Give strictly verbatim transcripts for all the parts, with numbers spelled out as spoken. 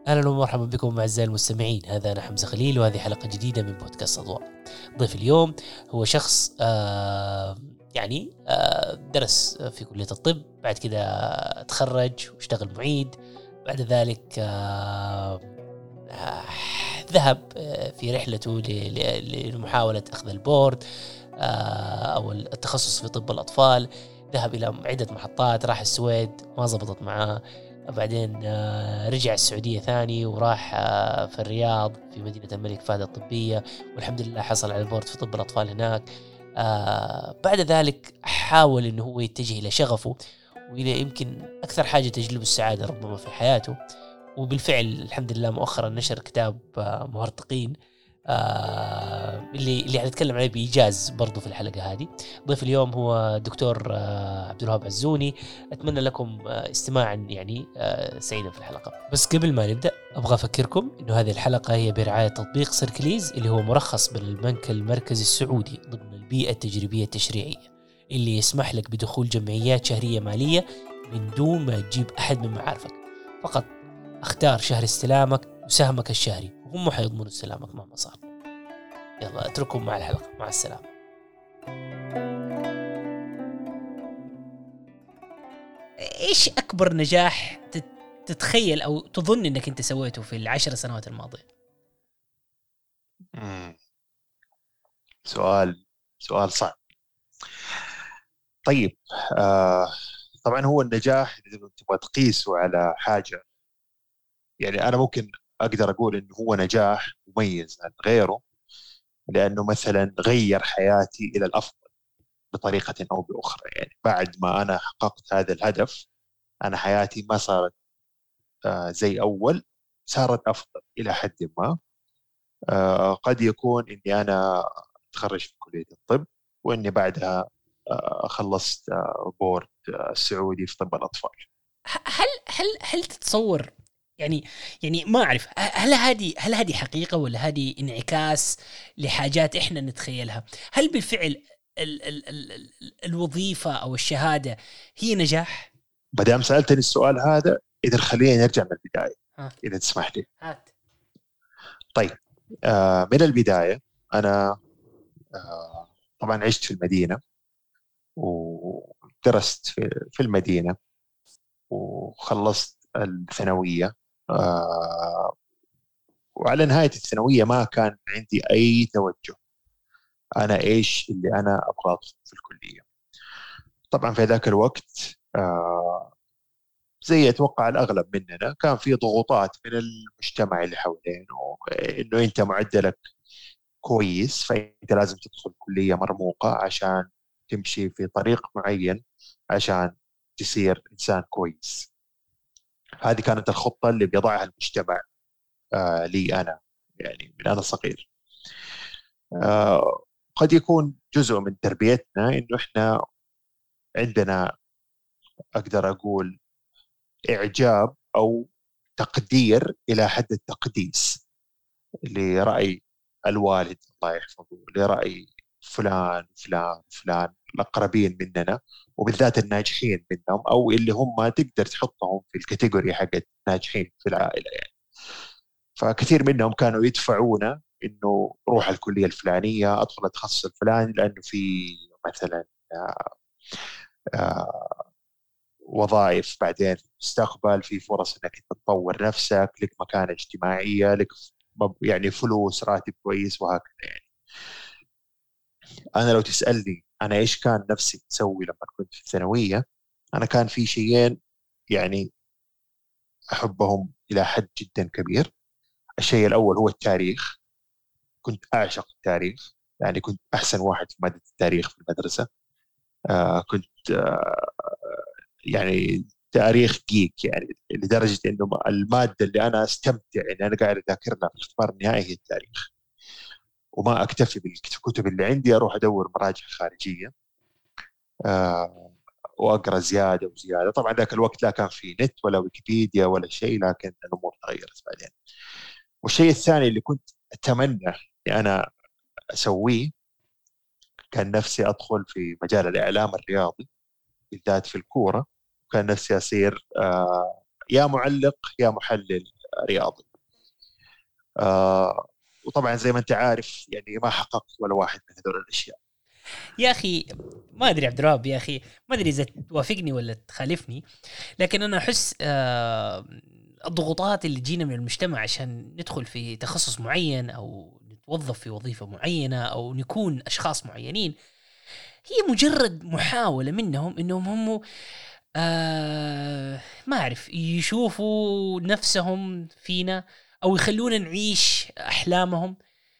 أهلا ومرحبا بكم أعزائي المستمعين. هذا أنا حمزة خليل وهذه حلقة جديدة من بودكاست أضواء. ضيف اليوم هو شخص آه يعني آه درس في كلية الطب، بعد كده تخرج واشتغل معيد. بعد ذلك آه آه ذهب في رحلته لمحاولة أخذ البورد آه أو التخصص في طب الأطفال. ذهب إلى عدة محطات، راح السويد ما زبطت معاه، بعدين رجع السعودية ثاني وراح في الرياض في مدينة الملك فهد الطبية، والحمد لله حصل على البورد في طب الأطفال هناك. بعد ذلك حاول إنه هو يتجه إلى شغفه وإلى يمكن أكثر حاجة تجلب السعادة ربما في حياته، وبالفعل الحمد لله مؤخرا نشر كتاب مهرطقين آه اللي اللي هنتكلم عليه بإيجاز برضو في الحلقة هذه. ضيف اليوم هو دكتور آه عبد الوهاب عزوني. أتمنى لكم آه استماعا يعني آه سعيدا في الحلقة. بس قبل ما نبدأ أبغى أفكركم إنه هذه الحلقة هي برعاية تطبيق سيركليز اللي هو مرخص بالبنك المركزي السعودي ضمن البيئة التجريبية التشريعية، اللي يسمح لك بدخول جمعيات شهرية مالية من دون ما تجيب أحد من معارفك. فقط اختار شهر استلامك وسهمك الشهري وهم حيضمنوا استلامك مهما صار. يلا اترككم مع الحلقة، مع السلامة. ايش اكبر نجاح تتخيل او تظن انك انت سويته في العشر سنوات الماضية؟ مم. سؤال سؤال صعب. طيب آه طبعا هو النجاح إذا تبغى تقيسه على حاجة، يعني أنا ممكن أقدر أقول إنه هو نجاح مميز عن غيره، لأنه مثلا غير حياتي إلى الأفضل بطريقة أو بأخرى. يعني بعد ما أنا حققت هذا الهدف أنا حياتي ما صارت آه زي أول، صارت أفضل إلى حد ما. آه قد يكون إني أنا تخرج في كلية الطب وإني بعدها آه خلصت آه بورد آه السعودي في طب الأطفال. هل هل هل تتصور يعني يعني ما أعرف هل هذه هل هذه حقيقة ولا هذه انعكاس لحاجات إحنا نتخيلها؟ هل بالفعل ال ال ال ال الوظيفة أو الشهادة هي نجاح؟ مدام سألتني السؤال هذا إذا خلينا نرجع من البداية ها. إذا تسمح لي. هات. طيب آه من البداية أنا آه طبعا عشت في المدينة ودرست في, في المدينة وخلصت الثانوية. آه وعلى نهاية الثانوية ما كان عندي أي توجه أنا إيش اللي أنا أبغى أدخل في الكلية. طبعا في ذاك الوقت آه زي أتوقع الأغلب مننا كان في ضغوطات من المجتمع اللي حوالينه، إنه أنت معدلك كويس فأنت لازم تدخل كلية مرموقة عشان تمشي في طريق معين عشان تصير إنسان كويس. هذه كانت الخطة اللي بيضعها المجتمع آه لي أنا، يعني من أنا صغير. آه قد يكون جزء من تربيتنا إنه إحنا عندنا أقدر أقول إعجاب أو تقدير إلى حد التقديس لرأي الوالد الله يحفظه، لرأي فلان فلان فلان الأقربين مننا، وبالذات الناجحين منهم أو اللي هم تقدر تحطهم في الكاتيجوري حق الناجحين في العائلة يعني. فكثير منهم كانوا يدفعونا إنه روح الكلية الفلانية، أدخل التخصص الفلاني، لأنه في مثلا آه آه وظائف بعدين في المستقبل، في فرص انك تطور نفسك، لك مكانة اجتماعية، لك يعني فلوس، راتب كويس وهكذا. يعني انا لو تسألني انا ايش كان نفسي تسوي لما كنت في الثانوية، انا كان في شيئين يعني احبهم الى حد جدا كبير. الشيء الاول هو التاريخ، كنت اعشق التاريخ، يعني كنت احسن واحد في مادة التاريخ في المدرسة. آه كنت آه يعني تاريخ جيك، يعني لدرجة إنه المادة اللي أنا أستمتع إن أنا قاعد أذاكر لها في الاختبار النهائي هي التاريخ، وما أكتفي بالكتب اللي عندي، أروح أدور مراجع خارجية آه وأقرأ زيادة وزيادة. طبعا ذاك الوقت لا كان في نت ولا ويكيبيديا ولا شيء، لكن الأمور تغيرت بعدين. والشيء الثاني اللي كنت أتمنى أن أنا أسويه، كان نفسي أدخل في مجال الإعلام الرياضي بالذات في الكورة. كان نفسي أصير آه يا معلق يا محلل رياضي. آه وطبعا زي ما انت عارف يعني ما حققت ولا واحد من هذول الاشياء. يا اخي ما ادري عبد الرب، يا اخي ما ادري اذا توافقني ولا تخالفني، لكن انا احس آه الضغوطات اللي تجينا من المجتمع عشان ندخل في تخصص معين او نتوظف في وظيفة معينة او نكون اشخاص معينين، هي مجرد محاولة منهم انهم هم آه ما أعرف يشوفوا نفسهم فينا أو يخلونا نعيش أحلامهم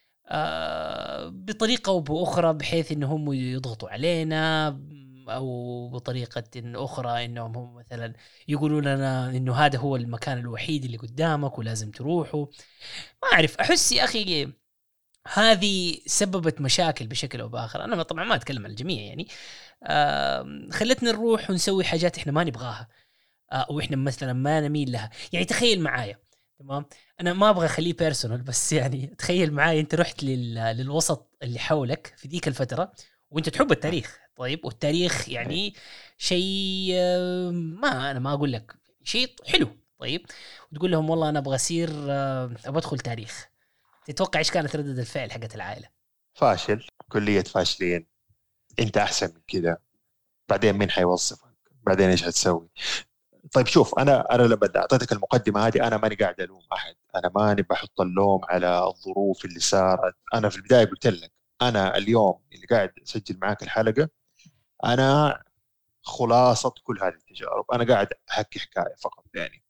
آه بطريقة أو بأخرى، بحيث إنهم يضغطوا علينا، أو بطريقة أخرى إنهم هم مثلا يقولوا لنا إنه هذا هو المكان الوحيد اللي قدامك ولازم تروحوا. ما أعرف، أحس يا أخي هذه سببت مشاكل بشكل أو بآخر. أنا طبعا ما أتكلم عن الجميع يعني، آه خلتنا نروح ونسوي حاجات إحنا ما نبغاها آه أو إحنا مثلا ما نميل لها. يعني تخيل معايا، تمام، أنا ما أبغى أخليه بيرسونال، بس يعني تخيل معايا أنت رحت لل... للوسط اللي حولك في ذيك الفترة وأنت تحب التاريخ، طيب، والتاريخ يعني شيء آه ما أنا ما أقول لك شيء حلو، طيب، وتقول لهم والله أنا أبغى أصير آه أبغى أدخل تاريخ. تتوقع إيش كانت ردة الفعل حقت العائلة؟ فاشل، كلية فاشلين، انت احسن من كذا، بعدين مين حيوظفك، بعدين ايش هتسوي؟ طيب شوف، انا انا لما اعطيتك المقدمه هذه انا ماني قاعد الوم احد، انا ماني بحط اللوم على الظروف اللي صارت. انا في البدايه قلت لك انا اليوم اللي قاعد اسجل معاك الحلقه انا خلاصه كل هذه التجارب، انا قاعد احكي حكايه فقط يعني.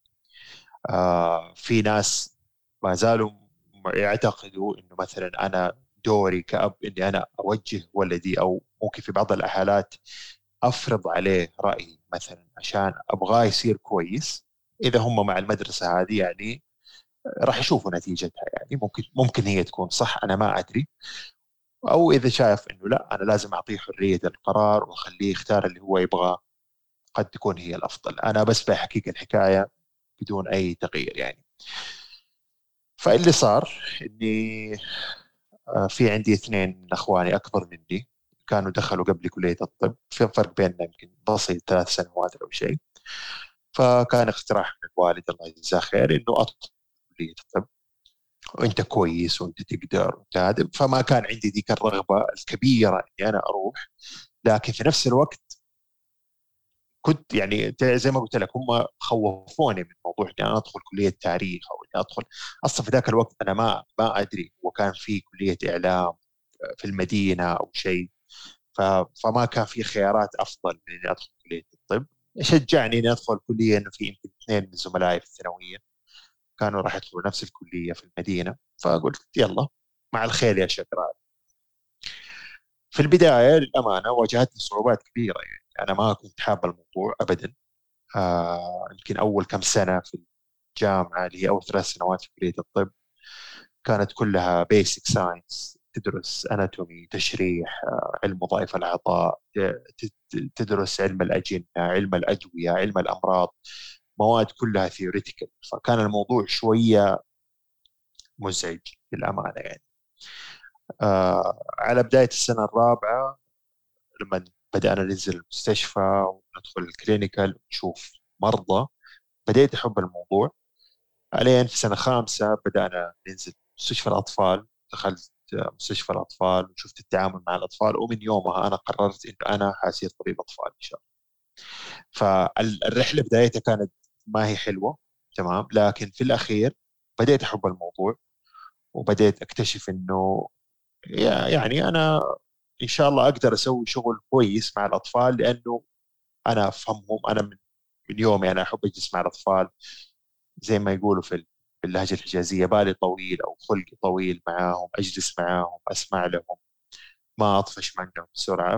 آه في ناس ما زالوا يعتقدوا انه مثلا انا دوري كأب اني انا اوجه ولدي، او ممكن في بعض الحالات افرض عليه رايي مثلا عشان ابغاه يصير كويس. اذا هم مع المدرسه هذه يعني راح يشوفوا نتيجتها، يعني ممكن ممكن هي تكون صح، انا ما ادري. او اذا شايف انه لا انا لازم اعطيه حريه القرار واخليه يختار اللي هو يبغاه، قد تكون هي الافضل. انا بس بحكيك الحكايه بدون اي تغيير يعني. فاللي صار اني في عندي اثنين من اخواني اكبر مني، كانوا دخلوا قبل كليه الطب، في فرق بيننا يمكن بسيط ثلاث سنوات او شيء. فكان اقتراح من الوالد الله يجزاه خير انه ادخل كليه الطب وانت كويس وانت تقدر وانت هذا. فما كان عندي ذيك الرغبه الكبيره اني انا اروح، لكن في نفس الوقت كنت يعني زي ما قلت لك هم خوفوني من موضوع اني انا ادخل كليه تاريخ او اني ادخل. اصلا في ذاك الوقت انا ما ما ادري، وكان في كليه اعلام في المدينه او شيء، فما كان في خيارات افضل من اني ادخل كليه الطب. شجعني اني ادخل كليه انه في يمكن اثنين من زملائي في الثانويه كانوا راح يدخلوا نفس الكليه في المدينه، فقلت يلا مع الخير يا شكرا. في البدايه للامانه واجهتني صعوبات كبيره، يعني انا ما كنت حاب الموضوع ابدا. آه يمكن اول كم سنه في الجامعه اللي هي اول ثلاث سنوات في كليه الطب كانت كلها بيسك ساينس، تدرس اناتومي، تشريح، آه علم وظائف الاعضاء، تدرس علم الاجنه، علم الادويه، علم الامراض، مواد كلها ثيوريتيكال. فكان الموضوع شويه مزعج للامانه يعني. آه على بدايه السنه الرابعه لما بدأنا ننزل المستشفى وندخل الكلينيكال ونشوف مرضى بديت أحب الموضوع. علين في سنة خامسة بدأنا ننزل مستشفى الأطفال، دخلت مستشفى الأطفال وشفت التعامل مع الأطفال، ومن يومها أنا قررت إنه أنا حاسير طبيب أطفال إن شاء الله. فالرحلة بدايتها كانت ما هي حلوة تمام، لكن في الأخير بديت أحب الموضوع وبديت أكتشف إنه يعني أنا إن شاء الله أقدر أسوي شغل كويس مع الأطفال، لأنه أنا أفهمهم. أنا من, من يومي أنا أحب أجلس مع الأطفال، زي ما يقولوا في اللهجة الحجازية بالي طويل أو خلقي طويل معاهم، أجلس معاهم أسمع لهم، ما أطفش منهم بسرعة.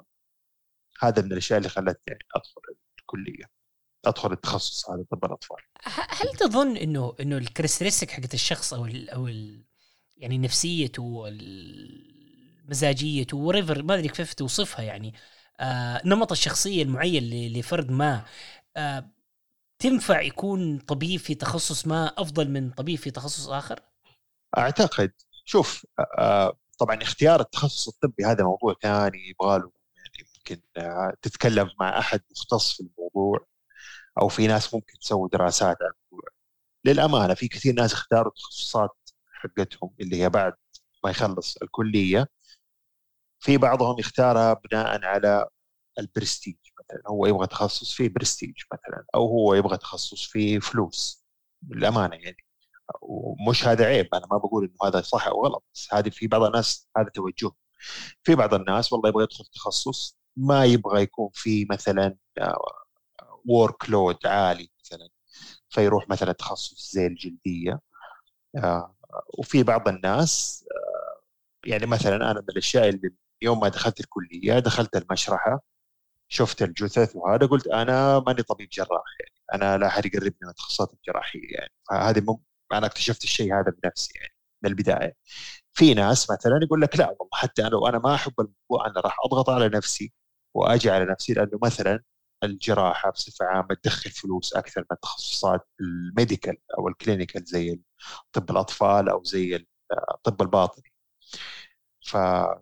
فهذا من الأشياء اللي خلتني يعني أدخل الكلية، أدخل التخصص هذا طب الأطفال. هل تظن إنه إنه الكاركترستيك حقت الشخص أو ال أو ال يعني نفسيته مزاجيته وريفر ما أدري كيف توصفها، يعني آه نمط الشخصية المعين لفرد ما آه تنفع يكون طبيب في تخصص ما أفضل من طبيب في تخصص آخر؟ أعتقد شوف آه طبعا اختيار التخصص الطبي هذا موضوع ثاني يبغاله يعني ممكن آه تتكلم مع أحد مختص في الموضوع، أو في ناس ممكن تسوي دراسات عن الموضوع. للأمانة في كثير ناس اختاروا التخصصات حقتهم اللي هي بعد ما يخلص الكلية، في بعضهم يختارها بناء على البرستيج، مثلا هو يبغى تخصص فيه برستيج مثلا، أو هو يبغى تخصص فيه فلوس. للأمانة يعني، ومش هذا عيب، أنا ما بقول إنه هذا صح أو غلط، بس هذه في بعض الناس هذا توجه. في بعض الناس والله يبغى يدخل تخصص ما يبغى يكون فيه مثلا وورك لود عالي مثلا، فيروح مثلا تخصص زي الجلدية. آه، وفي بعض الناس آه، يعني مثلا أنا من الأشياء اللي يوم ما دخلت الكلية دخلت المشرحة، شفت الجثث وهذا، قلت أنا ماني طبيب جراح، يعني أنا لا أحد يقربني من التخصصات الجراحية، يعني هذه مم... أنا اكتشفت الشيء هذا بنفسي يعني من البداية. في ناس مثلا يقول لك لا والله حتى أنا لو أنا ما أحب الموضوع أنا راح أضغط على نفسي وأجي على نفسي، لأنه مثلا الجراحة بصفة عامة تدخل فلوس أكثر من التخصصات الميديكال أو الكلينيكال زي طب الأطفال أو زي الطب الباطني. فأعتقد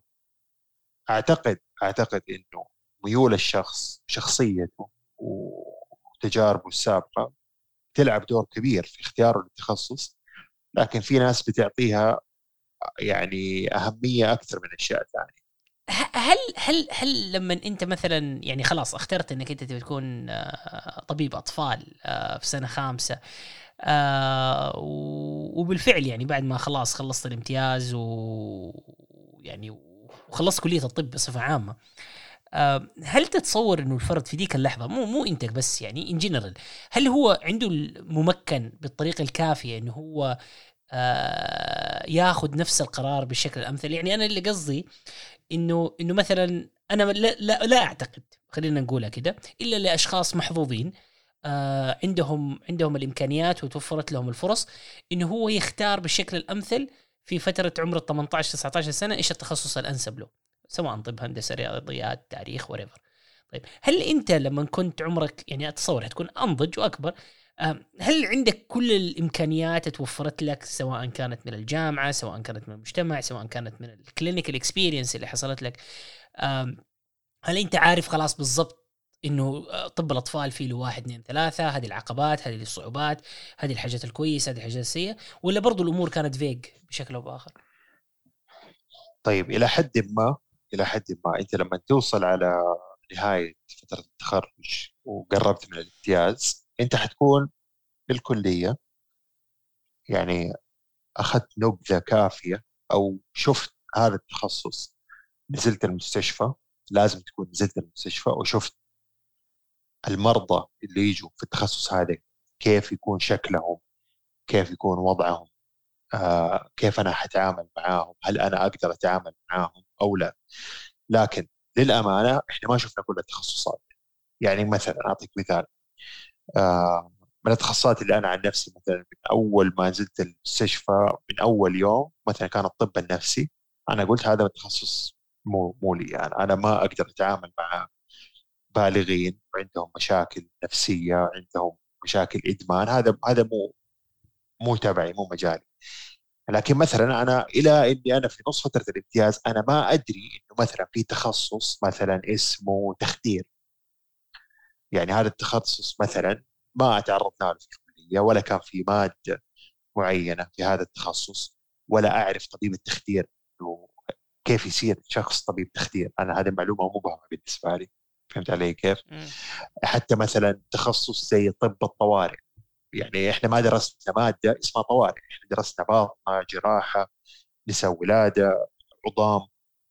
أعتقد إنه ميول الشخص، شخصيته وتجاربه السابقة تلعب دور كبير في اختياره للتخصص، لكن في ناس بتعطيها يعني أهمية أكثر من أشياء ثانية. هل هل هل لما انت مثلا يعني خلاص اخترت انك انت تبي تكون آه، طبيب اطفال آه، في سنه خامسه، آه، وبالفعل يعني بعد ما خلاص خلصت الامتياز ويعني وخلصت كليه الطب بصفه عامه، آه، هل تتصور انه الفرد في ديك اللحظه، مو مو انت بس يعني ان جنرال، هل هو عنده الممكن بالطريقه الكافيه انه هو آه، ياخذ نفس القرار بالشكل الامثل؟ يعني انا اللي قصدي انه انه مثلا انا لا لا, لا اعتقد، خلينا نقولها كده، الا لاشخاص محظوظين آه عندهم عندهم الامكانيات وتوفرت لهم الفرص انه هو يختار بالشكل الامثل في فتره عمر ثمانية عشر تسعة عشر سنه ايش التخصص الانسب له، سواء طب، هندسه، رياضيات، تاريخ، وريفر. طيب هل انت لما كنت عمرك يعني اتصور هتكون انضج واكبر، هل عندك كل الامكانيات توفرت لك، سواء كانت من الجامعه، سواء كانت من المجتمع، سواء كانت من الكلينيكال اكسبيرينس اللي حصلت لك، هل انت عارف خلاص بالضبط انه طب الاطفال فيه له واحد اثنين ثلاثه، هذه العقبات، هذه الصعوبات، هذه الحاجات الكويسه، هذه الحاجات السيئه، ولا برضو الامور كانت فيج بشكل او باخر؟ طيب إلى حد ما إلى حد ما أنت لما توصل على نهاية فترة التخرج وقربت من الامتياز، أنت حتكون بالكلية يعني أخذت نبذة كافية، أو شفت هذا التخصص، نزلت المستشفى، لازم تكون نزلت المستشفى وشفت المرضى اللي يجوا في التخصص هذا كيف يكون شكلهم، كيف يكون وضعهم، آه كيف أنا حتعامل معاهم، هل أنا أقدر أتعامل معاهم أو لا. لكن للأمانة إحنا ما شفنا كل التخصصات. يعني مثلا أعطيك مثال، آه من التخصصات اللي أنا عن نفسي مثلا من أول ما نزلت المستشفى من أول يوم مثلا كان الطب النفسي. أنا قلت هذا التخصص مو مو لي، يعني أنا ما أقدر أتعامل مع بالغين عندهم مشاكل نفسية، عندهم مشاكل إدمان، هذا هذا مو مو تبعي، مو مجالي. لكن مثلا أنا إلى إني أنا في نص فترة الامتياز أنا ما أدري إنه مثلا في تخصص مثلا اسمه تخدير. يعني هذا التخصص مثلا ما تعرضنا له في الكلية، ولا كان في مادة معينة في هذا التخصص، ولا أعرف طبيب التخدير كيف يصير شخص طبيب تخدير. أنا هذه معلومة مبهمة بالنسبة لي، فهمت علي كيف؟ م. حتى مثلا تخصص زي طب الطوارئ، يعني احنا ما درسنا مادة اسمها طوارئ، احنا درسنا باطنة، جراحة، نساء ولادة، عظام،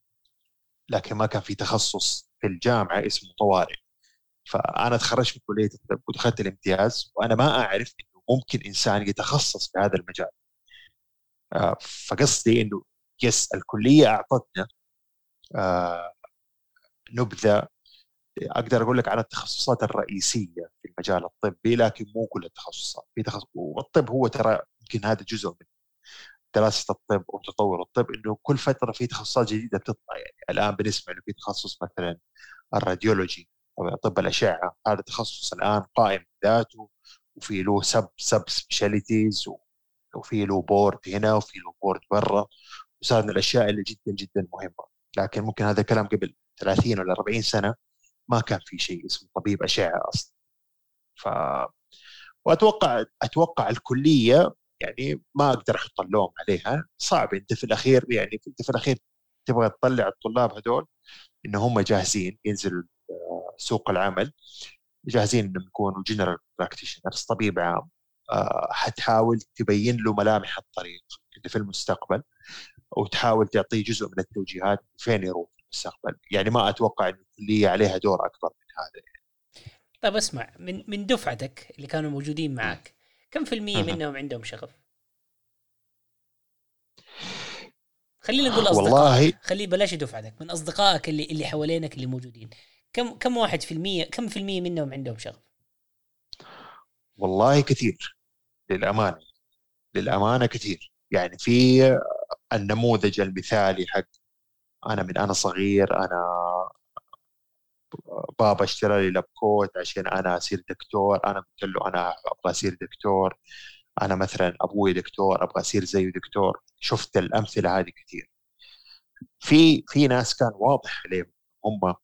لكن ما كان في تخصص في الجامعة اسمه طوارئ. فأنا تخرجت من كلية الطب ودخلت الامتياز وأنا ما أعرف إنه ممكن إنسان يتخصص في هذا المجال. آه، فقصدي إنه يس الكلية أعطتنا آه، نبذة، أقدر أقول لك عن التخصصات الرئيسية في المجال الطبي، لكن مو كل التخصصات. في تخصص، والطب هو ترى يمكن هذا جزء من دراسة الطب وتطور الطب، إنه كل فترة في تخصصات جديدة بتطلع. يعني الآن بنسمع إنه في تخصص مثلا الراديولوجي أو طب الأشعة، هذا تخصص الآن قائم بذاته، وفي له سب سب سبيشاليتيز، وفي له بورد هنا وفي له بورد برا، وصار من الأشياء اللي جدا جدا مهمة. لكن ممكن هذا الكلام قبل ثلاثين ولا أربعين سنة ما كان في شيء اسمه طبيب أشعة أصلا. ف واتوقع اتوقع الكليه يعني ما اقدر احط اللوم عليها، صعب. انت في الاخير يعني انت في الاخير تبغى تطلع الطلاب هذول ان هم جاهزين ينزلوا سوق العمل، جاهزين انهم يكونوا جنرال براكتيشنرز، طبيب عام. أه حتحاول تبين له ملامح الطريق اللي في المستقبل، وتحاول تعطيه جزء من التوجيهات فين يروح في المستقبل. يعني ما اتوقع ان الكليه عليها دور اكبر من هذا يعني. طيب اسمع، من من دفعتك اللي كانوا موجودين معك كم في المية مهم. منهم عندهم شغف؟ خلينا نقول والله أصدقائك، خلي بلاش دفعتك، من أصدقائك اللي اللي حوالينك اللي موجودين، كم كم واحد في المية، كم في المية منهم عندهم شغف؟ والله كثير، للامانه للامانه كثير. يعني في النموذج المثالي حق انا من انا صغير، انا بابا اشترى لي لابكوت عشان انا اصير دكتور، انا قلت له انا ابغى اصير دكتور. انا مثلا ابوي دكتور ابغى اصير زيه دكتور. شفت الامثله هذه كثير. في في ناس كان واضح عليهم هم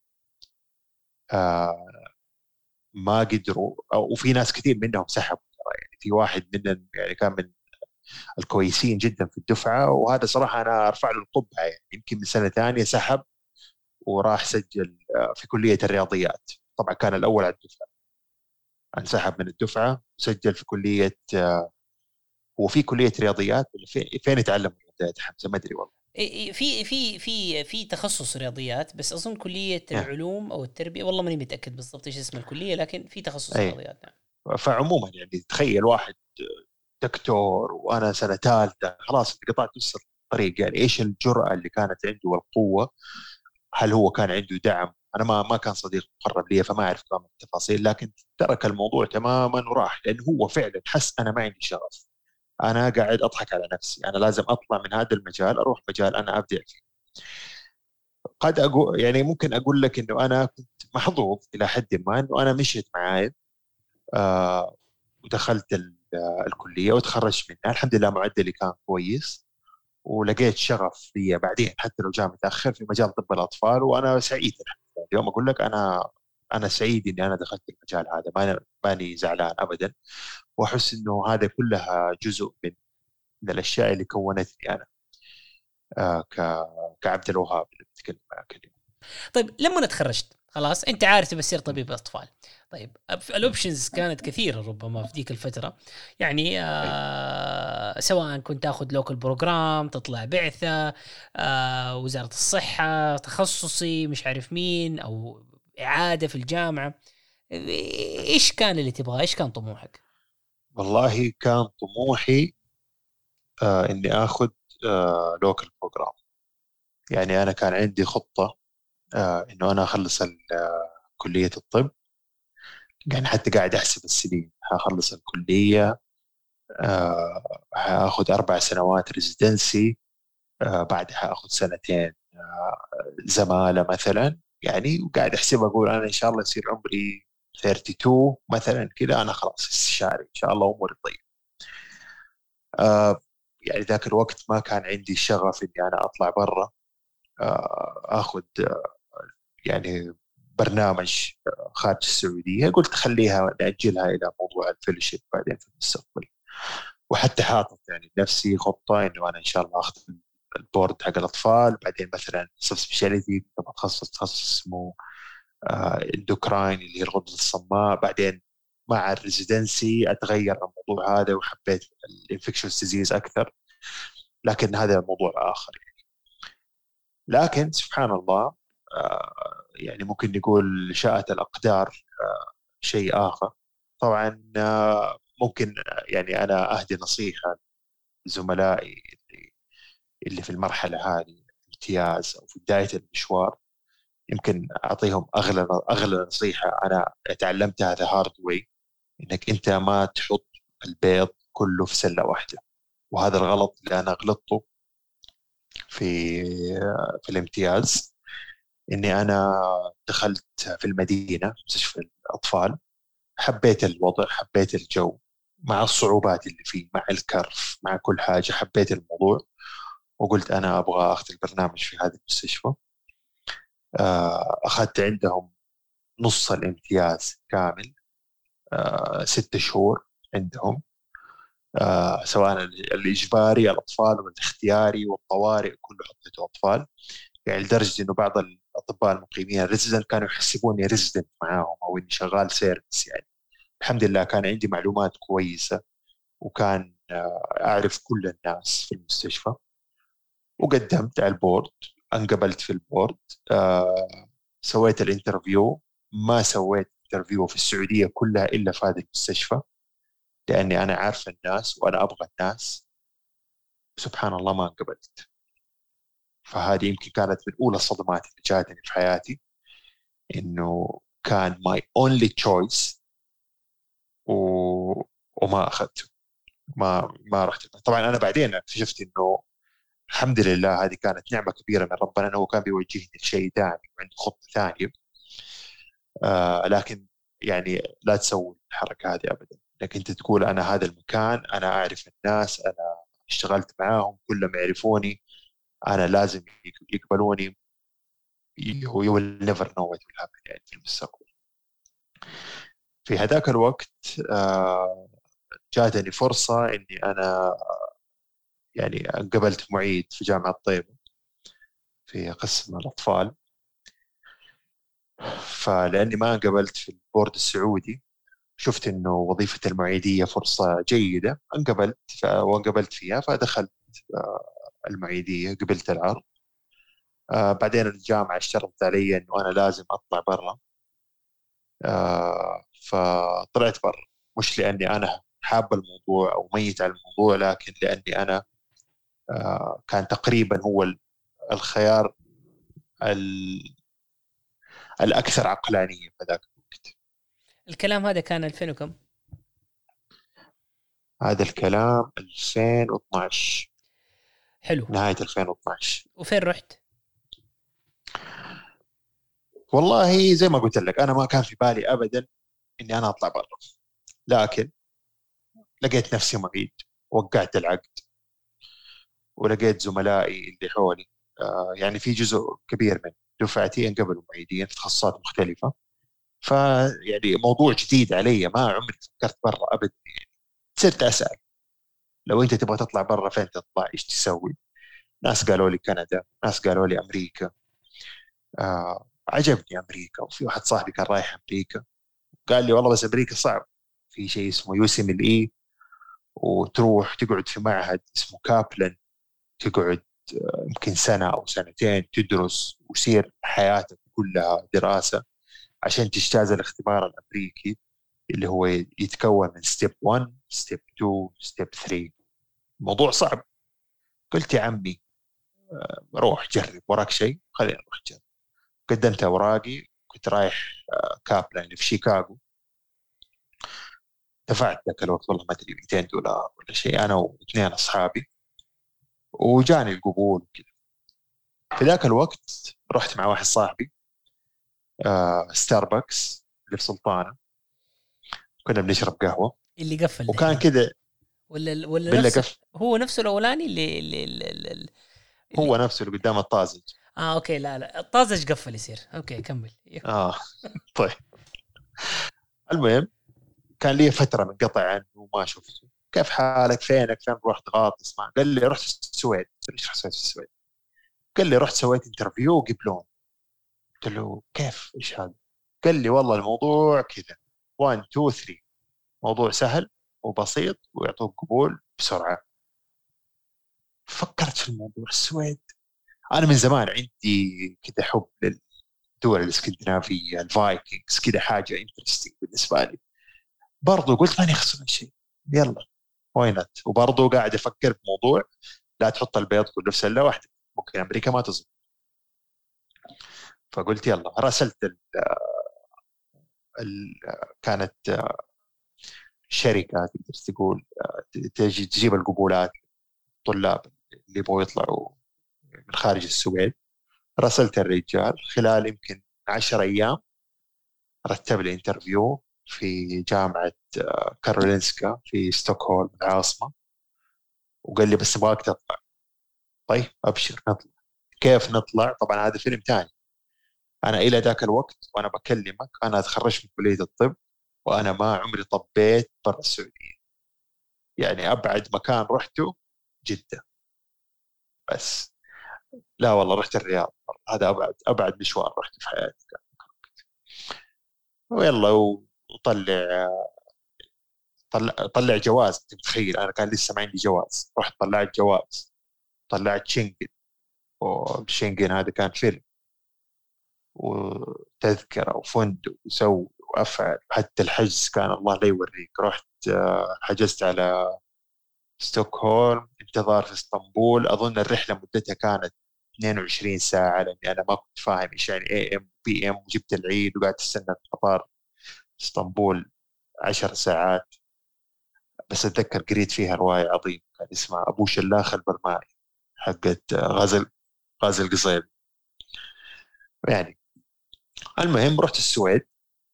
آه ما قدروا، أو وفي ناس كثير منهم سحبوا. يعني في واحد من يعني كان من الكويسين جدا في الدفعه، وهذا صراحه انا ارفع له القبعه. يعني يمكن من سنه ثانيه سحب وراح سجل في كليه الرياضيات. طبعا كان الاول على الدفعه، انسحب من الدفعه وسجل في كليه، هو في كليه رياضيات ولا في فين يتعلم الرياضيات حمزه؟ ما ادري والله. في في في في تخصص رياضيات، بس أظن كلية العلوم أو التربية، والله ماني متأكد بالضبط إيش اسم الكلية، لكن في تخصص اي رياضيات. نعم. فعموما يعني تخيل واحد دكتور وانا سنه ثالثه، خلاص قطعت نص الطريق. يعني ايش الجرأه اللي كانت عنده والقوه؟ هل هو كان عنده دعم؟ انا ما ما كان صديق مقرب لي فما اعرف كم التفاصيل، لكن ترك الموضوع تماما وراح، لانه هو فعلا حس انا ما عندي شغف، انا قاعد اضحك على نفسي، انا لازم اطلع من هذا المجال اروح مجال انا ابدع فيه. قد اقول يعني ممكن اقول لك انه انا كنت محظوظ الى حد ما، انه انا مشيت معاي آه ودخلت الكليه وتخرجت منها الحمد لله، معدلي كان كويس، ولقيت شغف لي بعدين حتى لو جاء متاخر في مجال طب الاطفال، وانا سعيد الحمد لله. اليوم اقول لك انا انا سعيد اني انا دخلت المجال هذا، ما ماني زعلان ابدا، واحس انه هذا كلها جزء من من الاشياء اللي كونتني انا آه كعبد الوهاب اللي بتكلم معك اليوم. طيب لما تخرجت خلاص انت عارف تبي تصير طبيب اطفال، طيب الاوبشنز كانت كثيره ربما في ذيك الفتره، يعني آه سواء كنت تاخذ لوكال بروجرام، تطلع بعثه، آه وزاره الصحه، تخصصي مش عارف مين، او اعاده في الجامعه. ايش كان اللي تبغاه؟ ايش كان طموحك؟ والله كان طموحي آه اني اخذ آه لوكال بروجرام. يعني انا كان عندي خطه آه انه انا اخلص كليه الطب. يعني حتى قاعد احسب السنين، هخلص الكليه آه هاخذ اربع سنوات ريزيدنسي، آه بعدها هاخذ سنتين آه زماله مثلا. يعني وقاعد احسب اقول انا ان شاء الله يصير عمري اثنين وثلاثين مثلا كذا، انا خلاص استشاري ان شاء الله اموري طيب. آه يعني ذاك الوقت ما كان عندي شغف اني انا اطلع برا آه اخذ آه يعني برنامج خارج السعوديه. قلت خليها ناجلها الى موضوع الفيلوشيب بعدين في المستقبل. وحتى حاطط يعني نفسي خطه انه انا ان شاء الله اخذ البورد حق الاطفال، بعدين مثلا سب سبيشاليتي اتخصص تخصص اسمه اندوكراين اللي هي الغدة الصماء. بعدين مع الريزيدنسي اتغير الموضوع هذا وحبيت الانفكشوس ديزيز اكثر، لكن هذا موضوع اخر يعني. لكن سبحان الله آه يعني ممكن نقول شاءت الاقدار آه شيء اخر. طبعا آه ممكن يعني انا اهدي نصيحه لزملائي اللي, اللي في المرحله هذه امتياز او في بدايه المشوار، يمكن اعطيهم اغلى اغلى نصيحه انا تعلمتها ذا هارد واي، انك انت ما تحط البيض كله في سله واحده. وهذا الغلط اللي انا غلطته في في الامتياز، اني انا دخلت في المدينه مستشفى الاطفال، حبيت الوضع حبيت الجو مع الصعوبات اللي فيه مع الكرف مع كل حاجه، حبيت الموضوع وقلت انا ابغى اخذ البرنامج في هذه المستشفى. اخذت عندهم نص الامتياز كامل آه ست شهور، عندهم، آه سواء الإجباري الأطفال والاختياري والطوارئ كله حطيته أطفال. يعني لدرجة إنه بعض الأطباء المقيمين ريزيدنت كانوا يحسبوني ريزيدنت معاهم أو إني شغال سيرفيس. يعني الحمد لله كان عندي معلومات كويسة، وكان آه أعرف كل الناس في المستشفى. وقدمت على البورد، انقبلت في البورد. آه سويت الانترفيو. ما سويت انترفيو في السعودية كلها إلا في هذا المستشفى، لأني أنا عارف الناس وأنا أبغى الناس. سبحان الله ما انقبلت. فهذه يمكن كانت من أولى الصدمات اللي جاتني في حياتي، إنه كان my only choice و... وما أخذته. ما ما رحت. طبعا أنا بعدين اكتشفت إنه الحمد لله هذه كانت نعمة كبيرة من ربنا، أنه كان بيوجهني لشيء ثاني وعنده خطة ثانية. آه لكن يعني لا تسوي الحركة هذه أبدا، لكن أنت تقول أنا هذا المكان، أنا أعرف الناس، أنا اشتغلت معاهم كلهم يعرفوني، أنا لازم يقبلوني. you will never know what will happen يعني في المستقبل. في هذاك الوقت آه جاتني فرصة إني أنا يعني قبلت معيد في جامعة طيبة في قسم الأطفال. فلأني ما قبلت في البورد السعودي، شفت إنه وظيفة المعيدية فرصة جيدة، انقبلت وانقبلت فيها، فدخلت المعيدية، قبلت العرض. آه بعدين الجامعة اشترطت علي إنه أنا لازم أطلع برا. آه فطلعت برا، مش لأني أنا حاب الموضوع أو ميت على الموضوع، لكن لأني أنا آه كان تقريبا هو الخيار الأكثر عقلانية في ذاك الوقت. الكلام هذا كان ألفين وكم؟ هذا الكلام ألفين واثناشر. حلو. نهاية ألفين واثناشر. وفين رحت؟ والله زي ما قلت لك، أنا ما كان في بالي أبدا إني أنا أطلع برا، لكن لقيت نفسي معيد، وقعت العقد، ولقيت زملائي اللي حولي آه يعني في جزء كبير من دفعتي انقبلوا معيدين في تخصصات مختلفة. فيعني موضوع جديد علي، ما عمري فكرت برا أبدا. يعني صرت أسأل لو أنت تبغى تطلع برا فين تطلع، إيش تسوي؟ ناس قالوا لي كندا، ناس قالوا لي أمريكا. آه عجبني أمريكا، وفي واحد صاحبي كان رايح أمريكا قال لي والله بس أمريكا صعب، في شيء اسمه يوسم الإي، وتروح تقعد في معهد اسمه كابلن، تقعد يمكن سنة أو سنتين تدرس ويصير حياتك كلها دراسة عشان تجتاز الاختبار الأمريكي اللي هو يتكون من ستيب واحد ستيب اثنين ستيب ثلاثة. الموضوع صعب. قلت يا عمي روح جرب، وراك شيء خلينا نروح جرب. قدمت أوراقي، كنت رايح كابلان اللي في شيكاغو. دفعت ذاك الوقت والله ما أدري مئتين دولار ولا شيء، أنا واثنين أصحابي، وجاني القبول كذا. في ذاك الوقت رحت مع واحد صاحبي آه ستاربكس اللي في سلطانة، كنا بنشرب قهوة. اللي قفل وكان كذا ولا ولا نفس قفل. هو نفسه الأولاني اللي, اللي, اللي, اللي هو نفسه اللي قدام الطازج. اه اوكي. لا لا الطازج قفل يصير. اوكي كمل. اه طيب. المهم كان لي فترة منقطع عنه وما شفته. كيف حالك؟ فينك؟ فين رحت غاطس؟ ما قال لي رحت السويد. ليش رحت السويد؟ قال لي رحت سويت انترفيو وقبلون. قلت له كيف؟ ايش هذا؟ قال لي والله الموضوع كذا واحد اثنين ثلاثة، موضوع سهل وبسيط ويعطوك قبول بسرعة. فكرت في الموضوع. السويد، أنا من زمان عندي كذا حب للدول الاسكندنافية، الفايكنجز، كذا حاجة انترستينج بالنسبة لي. برضو قلت ماني خسران شيء، يلا واينت. وبرضو قاعد أفكر بموضوع لا تحط البيض كله في سلة واحدة، ممكن أمريكا ما تزبط. فقلت يلا. راسلت ال ال كانت شركة تقدر تقول تجي تجيب القبولات الطلاب اللي يبغوا يطلعوا من خارج السويد. راسلت الرجال خلال يمكن عشر أيام، رتب لي انترفيو في جامعة كارولينسكا في ستوكهولم العاصمة، وقال لي بس أبغاك تطلع. طيب أبشر نطلع. كيف نطلع؟ طبعا هذا فيلم تاني. أنا إلى ذاك الوقت وأنا بكلمك أنا تخرجت من كلية الطب، وأنا ما عمري طبيت برا السعودية. يعني أبعد مكان رحته جدة بس. لا والله رحت الرياض، هذا أبعد أبعد مشوار رحته في حياتي. ويلا وطلع طلع طلع جواز. انت متخيل انا كان لسه ما عندي جواز، رحت طلعت جواز، طلعت شنغن. وشنغن هذا كان فيلم وتذكرة وفندق وسوي وأفعل، حتى الحجز كان الله لا يوريك. رحت حجزت على ستوكهولم، انتظار في اسطنبول. أظن الرحلة مدتها كانت اثنين وعشرين ساعة، لأني أنا ما كنت فاهم إيش يعني اي ام بي ام، وجبت العيد وقعدت استنى في مطار اسطنبول عشر ساعات. بس أتذكر قريت فيها رواية عظيمة كان اسمها أبو شلاخ البرمائي حقت غازي غازي القصيبي يعني. المهم رحت السويد.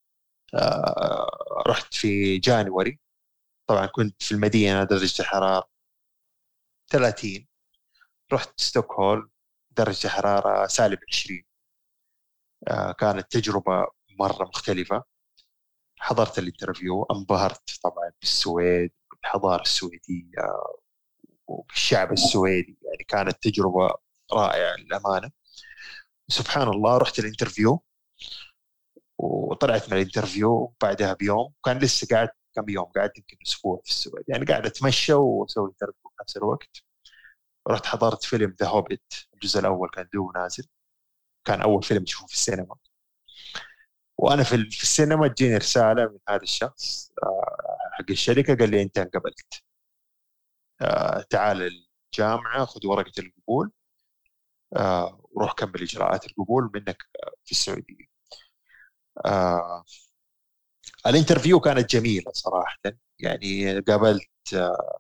آه رحت في جانوري. طبعا كنت في المدينة درجة الحرارة ثلاثين. رحت ستوكهولم درجة حرارة سالب عشرين. آه كانت تجربة مرة مختلفة. حضرت الانترفيو، انبهرت طبعا بالسويد والحضارة السويدية والشعب السويدي، يعني كانت تجربة رائعة للأمانة. سبحان الله رحت الانترفيو وطلعت من الانترفيو بعدها بيوم، كان لسه قاعد كم يوم، قاعد يمكن أسبوع في السويد، يعني قاعد أتمشى وأسوي انترفيو في نفس الوقت. رحت حضرت فيلم ذا هوبيت الجزء الأول، كان دوب نازل، كان أول فيلم أشوفه في السينما. وأنا في في السينما تجيني رسالة من هذا الشخص حق الشركة، قال لي أنت انقبلت، تعال الجامعة خذ ورقة القبول وروح كمل إجراءات القبول منك في السعودية. آه الانترفيو كانت جميلة صراحة، يعني قابلت آه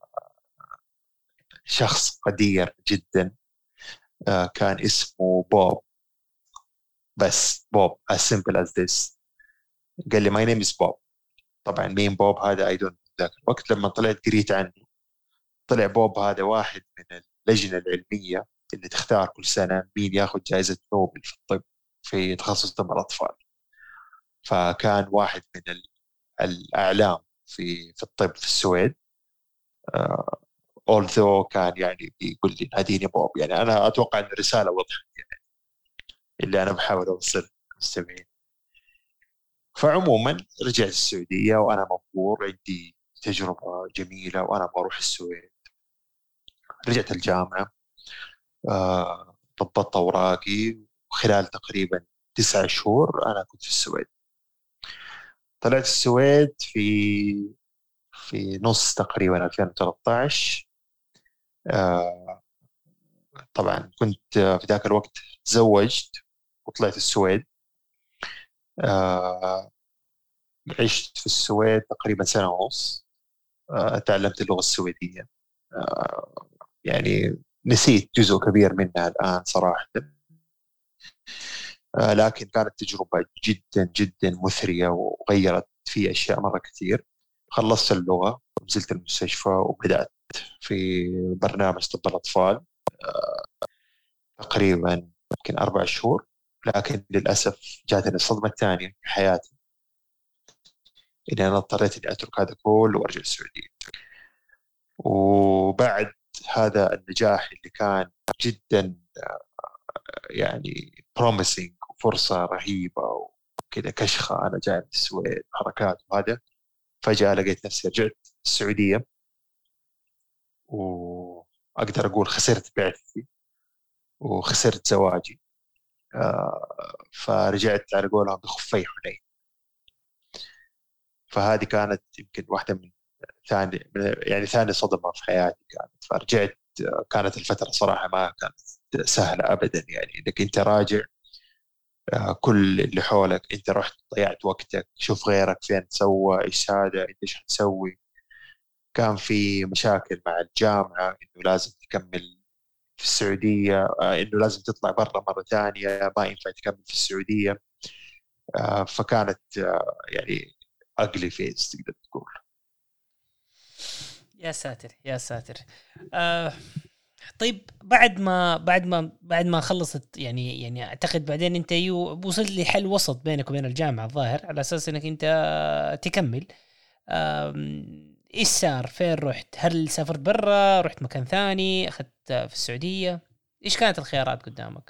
شخص قدير جدا. آه كان اسمه بوب، بس بوب as simple as this. قال لي my name is بوب. طبعا مين بوب هذا أيضا ذاك الوقت لما طلعت قريت عنه، طلع بوب هذا واحد من اللجنة العلمية اللي تختار كل سنة مين ياخذ جائزة نوبل في الطب في تخصص طب الأطفال. فكان واحد من الأعلام في في الطب في السويد. uh, although كان يعني بيقول لي ناديني بوب، يعني أنا أتوقع أن الرسالة وضحت يعني اللي أنا بحاول أوصل للمستمعين. فعموما رجعت السعودية وأنا مبهور، عندي تجربة جميلة وأنا بروح السويد. رجعت الجامعة، uh, ضبطت أوراقي، وخلال تقريبا تسعة شهور أنا كنت في السويد. طلعت السويد في في نص تقريبا ألفين وثلاثة عشر. آه طبعا كنت في ذاك الوقت تزوجت وطلعت السويد. آه عشت في السويد تقريبا سنة ونص. آه تعلمت اللغة السويدية. آه يعني نسيت جزء كبير منها الآن صراحة. آه لكن كانت تجربة جدا جدا مثرية وغيرت في أشياء مرة كثير. خلصت اللغة ونزلت المستشفى وبدأت في برنامج طب الأطفال آه تقريبا يمكن أربع شهور. لكن للأسف جاتني الصدمة الثانية في حياتي، إني أنا اضطريت إني أترك هذا كله وأرجع السعودية. وبعد هذا النجاح اللي كان جدا يعني promising وفرصة رهيبة وكذا كشخة، أنا جاي من السويد حركات وهذا، فجأة لقيت نفسي رجعت السعودية وأقدر أقول خسرت بعثتي وخسرت زواجي. آه فرجعت على قولهم بخفي حنين. فهذه كانت يمكن واحدة من ثاني يعني ثاني صدمة في حياتي كانت. فرجعت كانت الفترة صراحة ما كانت سهلة أبدا، يعني إنك أنت راجع كل اللي حولك أنت رحت ضيعت وقتك، شوف غيرك فين سوى إيش هذا أنت إيش هتسوي. كان في مشاكل مع الجامعة إنه لازم تكمل في السعودية، إنه لازم تطلع برا مرة ثانية، ما ينفع تكمل في السعودية. فكانت يعني أقلي فيز تقدر تقول. يا ساتر يا ساتر. آه طيب بعد ما بعد ما بعد ما خلصت يعني يعني اعتقد بعدين انت وصلت لحل وسط بينك وبين الجامعه الظاهر على اساس انك انت تكمل. إيش صار؟ فين رحت؟ هل سافرت برا؟ رحت مكان ثاني؟ أخذت في السعودية؟ إيش كانت الخيارات قدامك؟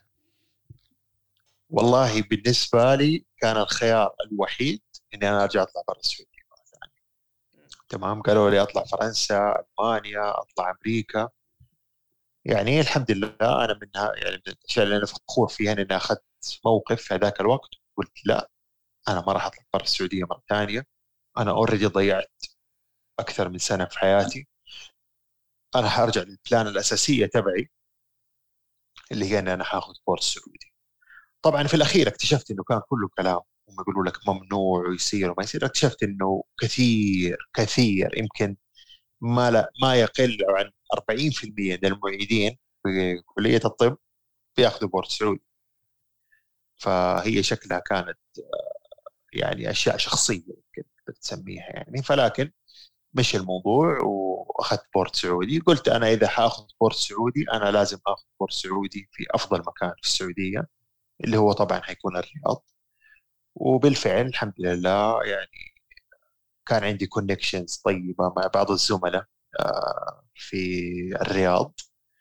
والله بالنسبة لي كان الخيار الوحيد إني أنا أرجع أطلع برا السعودية. تمام، قالوا لي أطلع فرنسا، ألمانيا، أطلع أمريكا. يعني الحمد لله أنا منها، يعني من الأشياء اللي أنا فخور فيها إني أخذت موقف في ذاك الوقت، قلت لا، أنا ما راح أطلع برا السعودية مرة ثانية. أنا أوريدي ضيعت أكثر من سنة في حياتي. أنا حارجع للبلان الأساسية تبعي اللي هي أن أنا حاخذ كورس سعودي. طبعا في الأخير اكتشفت إنه كان كله كلام، هم يقولوا لك ممنوع ويصير وما يصير. اكتشفت إنه كثير كثير يمكن ما لا ما يقل عن أربعين بالمئة من المعيدين في كلية الطب بياخذوا بورد سعودي. فهي شكلها كانت يعني أشياء شخصية يمكن تسميها يعني. فلكن مشي الموضوع وأخذت بورد سعودي. قلت أنا إذا حاخذ بورد سعودي أنا لازم أخذ بورد سعودي في أفضل مكان في السعودية، اللي هو طبعا حيكون الرياض. وبالفعل الحمد لله يعني كان عندي كونكشنز طيبة مع بعض الزملاء في الرياض،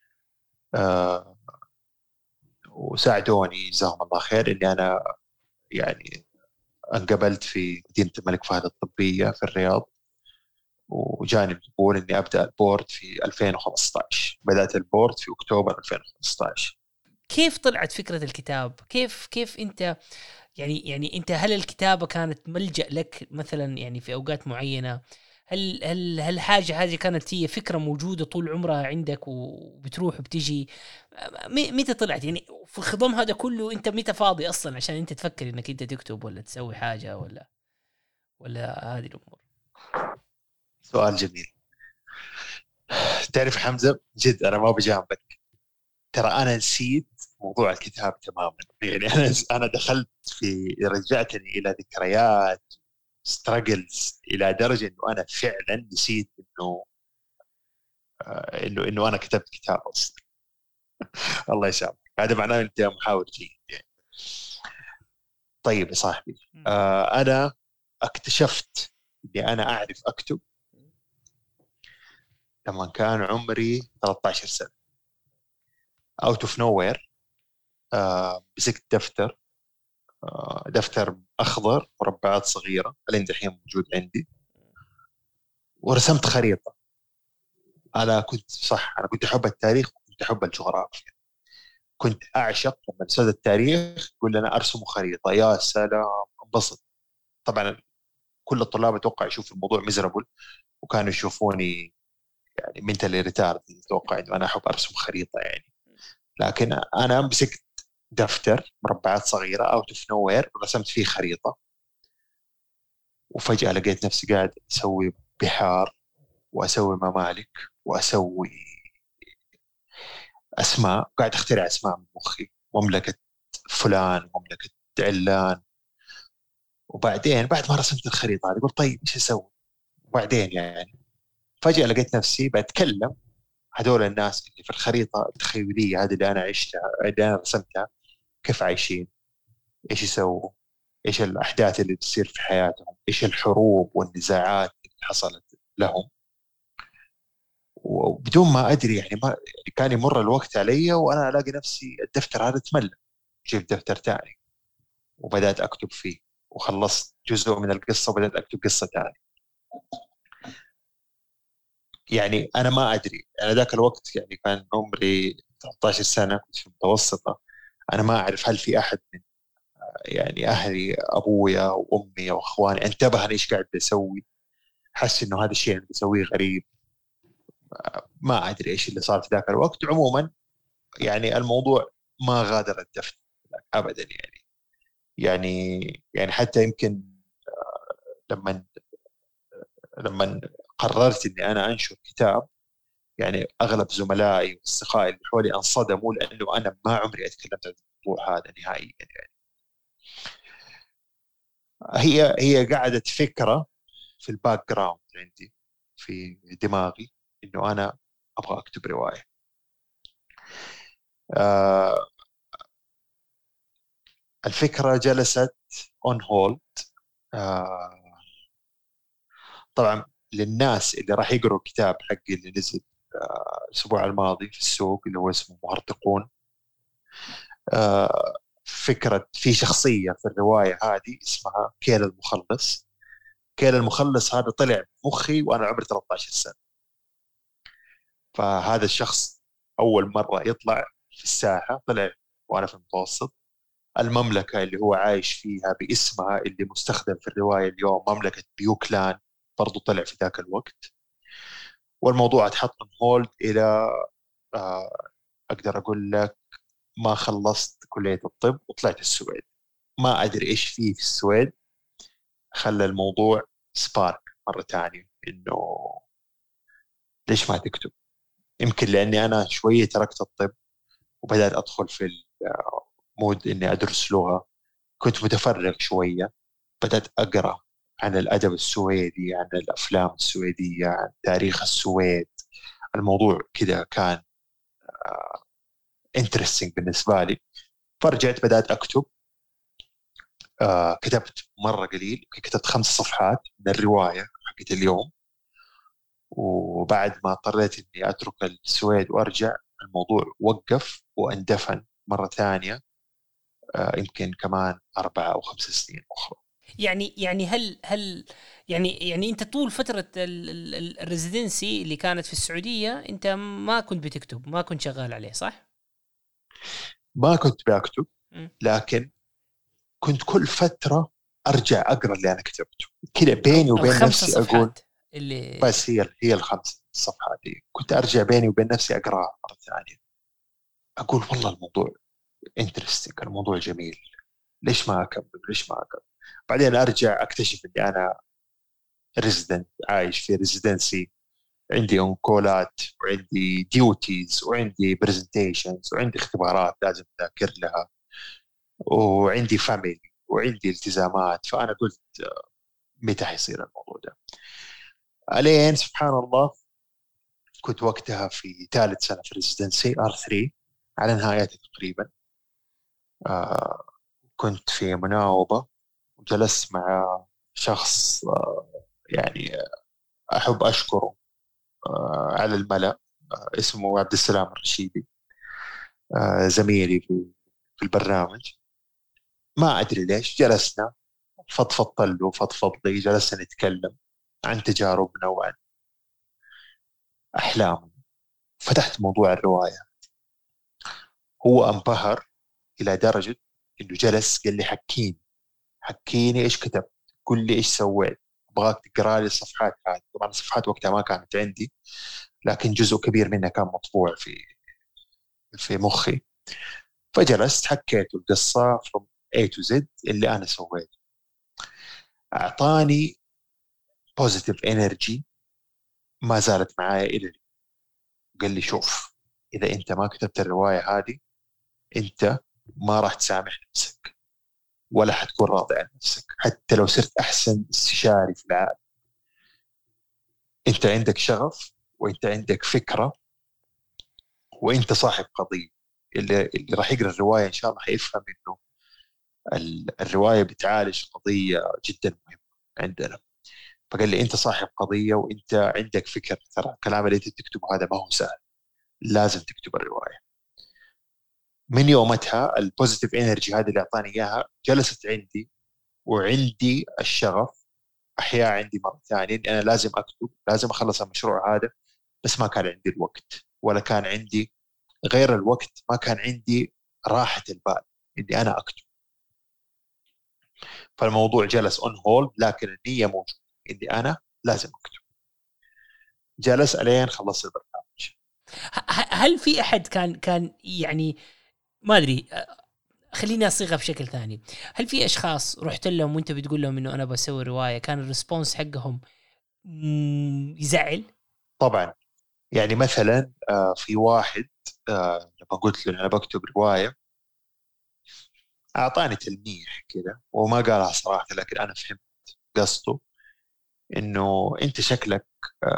وساعدوني جزاهم الله خير إني أنا يعني انقبلت في مدينة الملك فهد الطبية في الرياض، وجاني القبول إني أبدأ البورد في ألفين وخمسة عشر. بدأت البورد في أكتوبر ألفين وخمسة عشر. كيف طلعت فكرة الكتاب؟ كيف كيف أنت يعني يعني أنت هل الكتابة كانت ملجأ لك مثلا يعني في أوقات معينة؟ هل هل هل حاجة هذه كانت هي فكرة موجودة طول عمرها عندك وبتروح وبتجي؟ متى طلعت يعني في الخضم هذا كله؟ أنت متى فاضي أصلا عشان أنت تفكر إنك أنت تكتب ولا تسوي حاجة ولا ولا هذه الأمور؟ سؤال جميل. تعرف حمزة، جد أنا ما بجاملك، ترى أنا نسيت موضوع الكتاب تماما. يعني أنا أنا دخلت في رجعتني إلى ذكريات ستراجلز إلى درجة إنه أنا فعلا نسيت إنه آه إنه إنه أنا كتبت كتاب أصلا. الله يسامحك، هذا معناه أنت محاور جيد يعني. طيب يا صاحبي، آه أنا اكتشفت إني أنا أعرف أكتب لما كان عمري ثلاثة عشر سنة. out of nowhere آه مسكت دفتر، آه دفتر أخضر مربعات صغيرة لين دحين موجود عندي، ورسمت خريطة. أنا كنت صح أنا كنت أحب التاريخ وكنت أحب الجغرافيا. كنت أعشق لما أستاذ التاريخ يقول لنا أرسموا خريطة، يا سلام انبسط. طبعا كل الطلاب أتوقع يشوف الموضوع مزربل، وكانوا يشوفوني يعني منتالي ريتارد، أتوقع إنه أنا أحب أرسم خريطة يعني. لكن أنا مسكت دفتر مربعات صغيرة أوت اوف نو وير ورسمت فيه خريطة، وفجأة لقيت نفسي قاعد أسوي بحار وأسوي ممالك وأسوي أسماء، قاعد أخترع أسماء من مخي، مملكة فلان، مملكة علان. وبعدين بعد ما رسمت الخريطة هذه قلت طيب إيش أسوي؟ وبعدين يعني فجأة لقيت نفسي بتكلم هذول الناس اللي في الخريطة التخيلية هذه اللي أنا عشتها اللي أنا رسمتها، كيف عايشين، إيش يسووا، إيش الأحداث اللي تصير في حياتهم، إيش الحروب والنزاعات اللي حصلت لهم. وبدون ما أدري يعني ما كان يمر الوقت علي وأنا ألاقي نفسي الدفتر هذا تملى، جبت دفتر تاني وبدأت أكتب فيه، وخلصت جزء من القصة وبدأت أكتب قصة تاني. يعني أنا ما أدري، أنا ذاك الوقت يعني كان عمري ثلاثة عشر سنة، كنت في المتوسطة. أنا ما أعرف هل في أحد من يعني أهلي أبويا وأمي وأخواني انتبه أنا إيش قاعد بسوي، حس إنه هذا الشيء اللي بسويه غريب. ما أدري إيش اللي صار في ذاك الوقت. عموما يعني الموضوع ما غادر الدفتر أبدا يعني. يعني يعني حتى يمكن لما لما قررت إني أنا أنشر كتاب، يعني أغلب زملائي وأصدقائي اللي حولي انصدموا، لأنه أنا ما عمري أتكلمت عن الموضوع هذا نهائيا يعني. هي هي قعدت فكرة في الباك جراوند عندي في دماغي إنه أنا أبغى أكتب رواية. آه الفكرة جلست on hold. آه طبعا للناس اللي راح يقروا الكتاب حقي اللي نزل الأسبوع الماضي في السوق اللي هو اسمه مهرطقون، فكرة في شخصية في الرواية هذه اسمها كيل المخلص. كيل المخلص هذا طلع مخي وأنا عمري ثلاثة عشر سنة. فهذا الشخص أول مرة يطلع في الساحة طلع وأنا في المتوسط. المملكة اللي هو عايش فيها باسمها اللي مستخدم في الرواية اليوم مملكة بيوكلان برضو طلع في ذاك الوقت. والموضوع اتحط من هولد إلى آه أقدر أقول لك ما خلصت كلية الطب وطلعت السويد. ما أدري إيش فيه في السويد خلى الموضوع سبارك مرة تانية إنه ليش ما تكتب. يمكن لأني أنا شوية تركت الطب وبدأت أدخل في المود إني أدرس لغة. كنت متفرغ شوية، بدأت أقرأ عن الأدب السويدي، عن الأفلام السويدية، عن تاريخ السويد. الموضوع كده كان انترستينج بالنسبة لي. فرجعت بدأت أكتب. آه كتبت مرة قليل، كتبت خمس صفحات من الرواية حقت اليوم. وبعد ما اضطريت إني أترك السويد وأرجع الموضوع وقف واندفن مرة ثانية. آه يمكن كمان أربعة أو خمس سنين أخرى. يعني يعني هل هل يعني يعني انت طول فتره الريزيدنسي اللي كانت في السعوديه انت ما كنت بتكتب، ما كنت شغال عليه صح؟ ما كنت بكتب، لكن كنت كل فتره ارجع اقرا اللي انا كتبته كذا بيني وبين نفسي اقول اللي بس هي هي الخمس صفحات دي كنت ارجع بيني وبين نفسي اقراها مره ثانيه. اقول والله الموضوع انترستينج، الموضوع جميل، ليش ما اكمل ليش ما اكمل. بعدين ارجع اكتشف اني انا ريزيدنت عايش في ريزيدنسي، عندي انكولات وعندي ديوتيز وعندي برزنتيشنز وعندي اختبارات لازم اذاكر لها وعندي فاميلي وعندي التزامات. فانا قلت متى حيصير الموضوع ده؟ الين سبحان الله كنت وقتها في ثالث سنه في ريزيدنسي ار ثلاثة على نهايتها تقريبا. آه كنت في مناوبه وجلست مع شخص آه يعني احب اشكره آه على الملأ. آه اسمه عبد السلام الرشيدي، آه زميلي في في البرنامج. ما ادري ليش جلسنا فضفضت له فضفض لي، جلسنا نتكلم عن تجاربنا وعن احلامنا. فتحت موضوع الروايه، هو انبهر الى درجه انه جلس قال لي حكيني حكيني ايش كتبت، قل لي ايش سويت، ابغاك تقرا لي الصفحات هذه. طبعا الصفحات وقتها ما كانت عندي، لكن جزء كبير منها كان مطبوع في في مخي. فجلست حكيت القصه from A to Z اللي انا سويته. اعطاني بوزيتيف انرجي ما زالت معايا الى اليوم. قال لي شوف، اذا انت ما كتبت الروايه هذه انت ما راح تسامح نفسك ولا حتكون راضي عن نفسك، حتى لو صرت احسن استشاري في العالم. انت عندك شغف وانت عندك فكره وانت صاحب قضيه. اللي, اللي راح يقرا الروايه ان شاء الله حيفهم انه الروايه بتعالج قضيه جدا مهمه عندنا. فقال لي انت صاحب قضيه وانت عندك فكر، ترى الكلام اللي انت تكتبه هذا ما هو سهل، لازم تكتب الروايه. من يومتها البوزيتيف انرجي هذه اللي اعطاني اياها جلست عندي، وعندي الشغف احياء عندي مره ثانيه انا لازم اكتب، لازم اخلص المشروع هذا. بس ما كان عندي الوقت، ولا كان عندي غير الوقت، ما كان عندي راحه البال اني انا اكتب. فالموضوع جلس اون هولد، لكن النيه موجوده اني انا لازم اكتب. جلس الين خلصت البرنامج. هل في احد كان كان يعني ما ادري، خليني اصيغها بشكل ثاني، هل في اشخاص رحت لهم وانت بتقول لهم انه انا بسوي روايه كان الريسبونس حقهم يزعل؟ طبعا، يعني مثلا في واحد لما قلت له انا بكتب روايه اعطاني تلميح كذا وما قالها صراحه، لكن انا فهمت قصده انه انت شكلك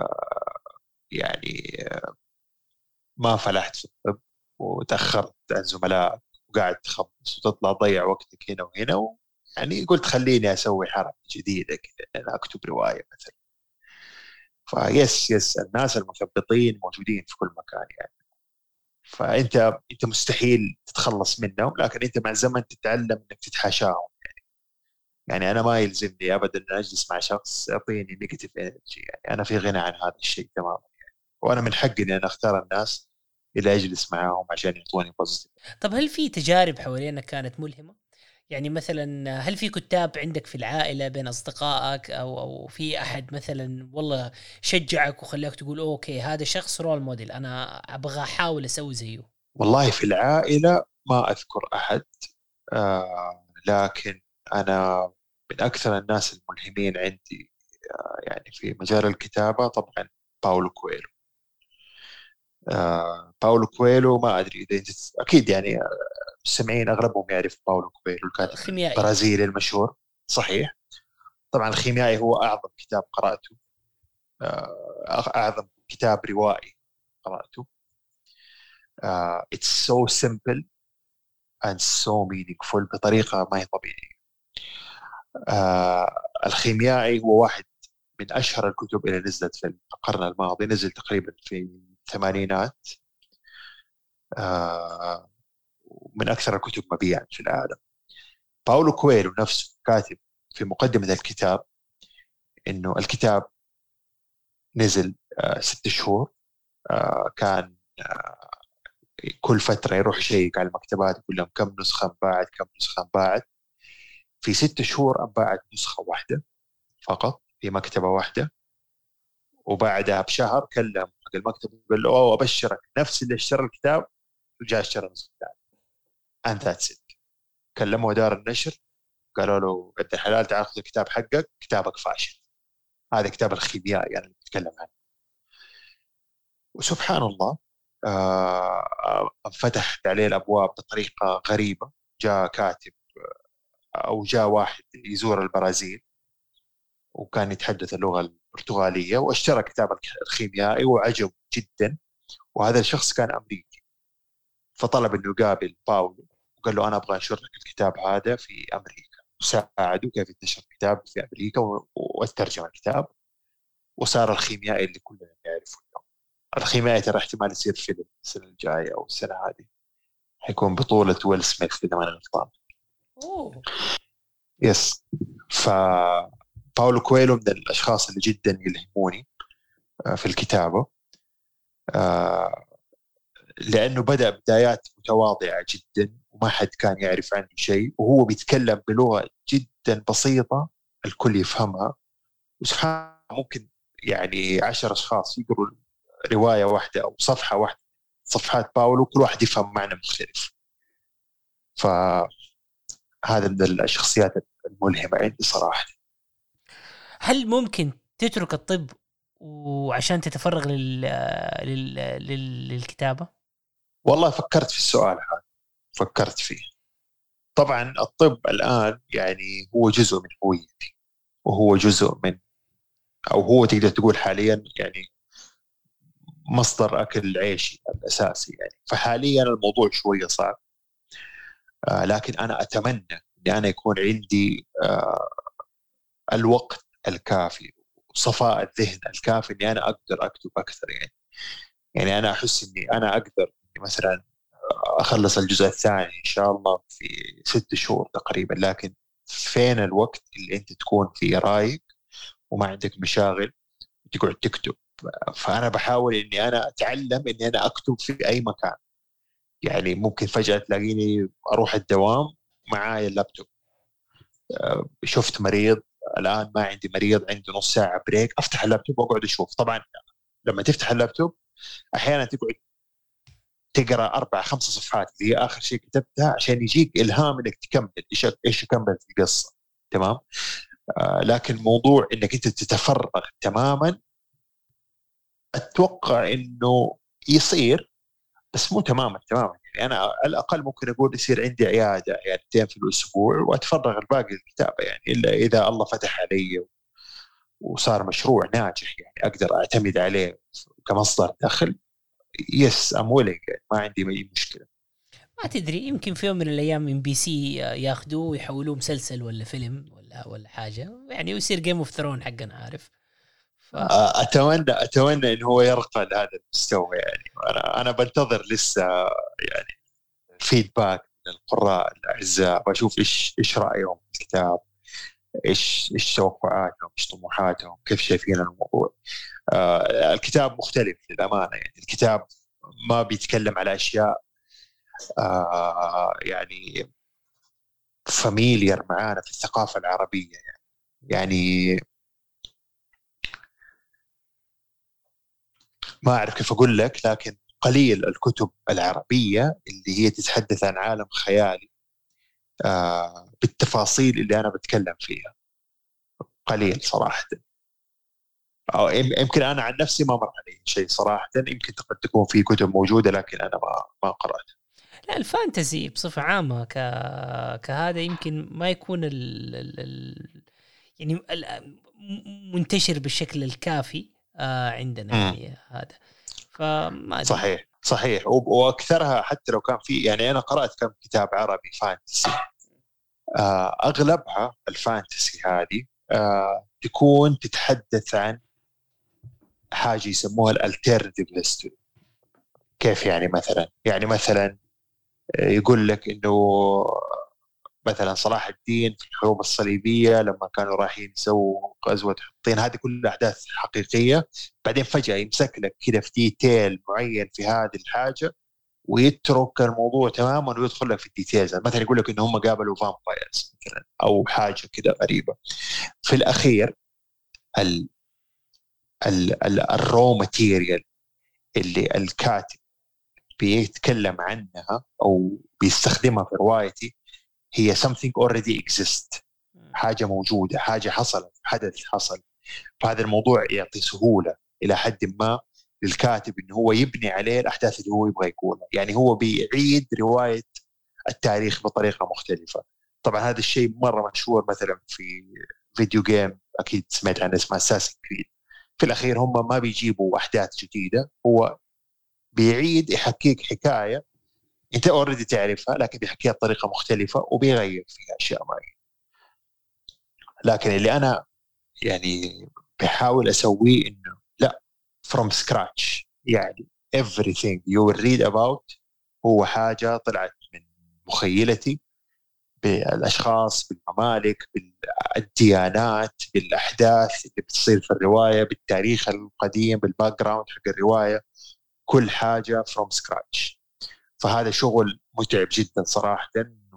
يعني ما فلحت في الطب وتاخرت عن زملائك وقاعد تخبص وتطلع تضيع وقتك هنا وهنا و... يعني قلت خليني اسوي حركه جديده كذا، انا اكتب روايه مثلا. فيس يس الناس المثبطين موجودين في كل مكان يعني. فانت انت مستحيل تتخلص منهم، لكن انت مع الزمن تتعلم انك تتحاشاهم يعني. يعني انا ما يلزمني ابدا ان اجلس مع شخص يعطيني نيجاتيف انرجي، يعني انا في غنى عن هذا الشيء تماما يعني. وانا من حقي اني انا اختار الناس اللي اجلس معاهم عشان يعطوني بوزيتيف. طب هل في تجارب حوالينك كانت ملهمة؟ يعني مثلا هل في كتاب عندك في العائلة بين أصدقائك، أو أو في أحد مثلا والله شجعك وخلاك تقول أوكي هذا شخص رول موديل أنا أبغى أحاول أسوي زيه؟ والله في العائلة ما أذكر أحد، آه لكن أنا من أكثر الناس الملهمين عندي آه يعني في مجال الكتابة طبعا باولو كويلو. آه باولو كويلو ما أدري إذا أنت أكيد يعني المستمعين أغلبهم يعرف باولو كويلو الكاتب خيميائي. البرازيلي المشهور. صحيح. طبعا الخيميائي هو أعظم كتاب قرأته، آه أعظم كتاب روائي قرأته. آه it's so simple and so meaningful بطريقة ما هي طبيعية. آه الخيميائي هو واحد من أشهر الكتب اللي نزلت في القرن الماضي، نزل تقريبا في الثمانينات. آه من أكثر الكتب مبيعا في العالم. باولو كويلو نفسه كاتب في مقدمة الكتاب إنه الكتاب نزل آه ست شهور. آه كان آه كل فترة يروح يشيك على المكتبات يقول لهم كم نسخة انباعت كم نسخة انباعت. في ست شهور انباعت نسخة واحدة فقط في مكتبة واحدة. وبعدها بشهر كلم حق المكتب وقال له أوه أبشرك نفس اللي اشترى الكتاب وجاء اشترى نسخة ثانية. and that's it. كلموا دار النشر قالوا له قد الحلال تعال خذ الكتاب حقك، كتابك فاشل. هذا كتاب الخيميائي يعني اللي بتكلم عنه. وسبحان الله آه فتحت عليه الأبواب بطريقة غريبة. جاء كاتب أو جاء واحد يزور البرازيل وكان يتحدث اللغة البرتغالية واشترى كتاب الخيميائي وعجب جدا. وهذا الشخص كان أمريكي، فطلب أنه يقابل باولو وقال له أنا أبغى أنشر لك الكتاب هذا في أمريكا، وساعده كيف ينتشر الكتاب في أمريكا وترجم الكتاب. وصار الخيميائي اللي كلنا نعرفه اليوم. الخيميائي ترى احتمال يصير فيلم السنة الجاية أو السنة هذه، حيكون بطولة ويل سميث إذا ما أنا غلطان. أوه. يس. فباولو كويلو من الأشخاص اللي جدا يلهموني في الكتابة، لأنه بدأ بدايات متواضعة جدا وما حد كان يعرف عنه شيء، وهو بيتكلم بلغة جدا بسيطة الكل يفهمها. وسبحان ممكن يعني عشر أشخاص يقروا رواية واحدة أو صفحة واحدة صفحات باولو كل واحد يفهم معنى مختلف. فهذا من الشخصيات الملهمة عندي صراحة. هل ممكن تترك الطب وعشان تتفرغ لل... لل... لل... للكتابة؟ والله فكرت في السؤال هذا، فكرت فيه. طبعا الطب الآن يعني هو جزء من هويتي، وهو جزء من أو هو تقدر تقول حاليا يعني مصدر أكل عيشي الأساسي يعني. فحاليا الموضوع شوية صعب، آه لكن أنا أتمنى أن أنا يكون عندي آه الوقت الكافي وصفاء الذهن الكافي أني أنا أقدر أكتب أكثر يعني. يعني أنا أحس أني أنا أقدر مثلا أخلص الجزء الثاني إن شاء الله في ست شهور تقريبا، لكن فين الوقت اللي أنت تكون فيه رايق وما عندك مشاغل وتقعد تكتب؟ فأنا بحاول إني أنا أتعلم إني أنا أكتب في أي مكان. يعني ممكن فجأة تلاقيني أروح الدوام معاي اللابتوب، شفت مريض الآن ما عندي مريض عنده نص ساعة بريك أفتح اللابتوب وأقعد أشوف. طبعا لما تفتح اللابتوب أحيانا تقعد تقرأ أربع خمسة صفحات اللي هي آخر شيء كتبتها عشان يجيك إلهام إنك تكمل إيش إيش تكمل في القصة. تمام. آه لكن موضوع إنك أنت تتفرغ تماما أتوقع إنه يصير، بس مو تماما تماما يعني. أنا على الأقل ممكن أقول يصير عندي عيادة عيادتين في الأسبوع وأتفرغ الباقي الكتابة يعني، إلا إذا الله فتح علي وصار مشروع ناجح يعني أقدر أعتمد عليه كمصدر دخل. يس أم ويلينج يعني ما عندي أي مشكلة. ما تدري يمكن في يوم من الأيام إم بي سي ياخدوه ويحولوه مسلسل ولا فيلم ولا ولا حاجة يعني، ويصير جيم اوف ثرون حقنا عارف. ف... اتمنى اتمنى انه هو يرقى لهذا المستوى يعني. انا انا بنتظر لسه يعني فيدباك من القراء الاعزاء، بشوف ايش ايش رايهم في الكتاب، ايش ايش توقعاتهم، ايش طموحاتهم، كيف شايفين الموضوع. آه الكتاب مختلف للامانه يعني. الكتاب ما بيتكلم على اشياء آه يعني فاميليار معانا في الثقافه العربيه يعني. يعني ما اعرف كيف اقول لك، لكن قليل الكتب العربيه اللي هي تتحدث عن عالم خيالي آه بالتفاصيل اللي انا بتكلم فيها. قليل صراحه. أو يمكن أنا عن نفسي ما مر علي شيء صراحة. يمكن قد تكون في كتب موجودة لكن أنا ما ما قرأت. لا الفانتزي بصفة عامة ك كهذا يمكن ما يكون ال... ال... ال... يعني ال... منتشر بالشكل الكافي آه عندنا م. يعني هذا فما أدري. صحيح صحيح. وأكثرها حتى لو كان في يعني أنا قرأت كم كتاب عربي فانتسي آه أغلبها الفانتسي هذه آه تكون تتحدث عن حاجة يسموها الالتيرناتيف هيستوري. كيف يعني؟ مثلا يعني مثلا يقول لك إنه مثلا صلاح الدين في الحروب الصليبية لما كانوا رايحين يسووا غزوة حطين، هذه كلها أحداث حقيقية، بعدين فجأة يمسك لك كده في ديتيل معين في هذه الحاجة ويترك الموضوع تماما ويدخل لك في الديتيلز. مثلا يقول لك إن هم قابلوا فامبايرز مثلا أو حاجة كده غريبة. في الأخير ال ال ال الرو ماتيريال اللي الكاتب بيتكلم عنها أو بيستخدمها في روايتي هي something already exist، حاجة موجودة، حاجة حصلت، حدث حصل. فهذا الموضوع يعطي سهولة إلى حد ما للكاتب إنه هو يبني عليه الأحداث اللي هو يبغى يقولها. يعني هو بيعيد رواية التاريخ بطريقة مختلفة. طبعا هذا الشيء مرة مشهور مثلا في فيديو جيم أكيد سمعت عنه اسمه Assassin's Creed. في الأخير هم ما بيجيبوا أحداث جديدة، هو بيعيد يحكيك حكاية انت اوريدي تعرفها لكن بيحكيها بطريقه مختلفه وبيغير فيها اشياء معينه. لكن اللي انا يعني بحاول اسويه انه لا from scratch، يعني everything you will read about هو حاجه طلعت من مخيلتي بالاشخاص، بالممالك، بالديانات، بالاحداث اللي بتصير في الروايه، بالتاريخ القديم، بالباك جراوند حق الروايه، كل حاجه from scratch. فهذا شغل متعب جدا صراحة،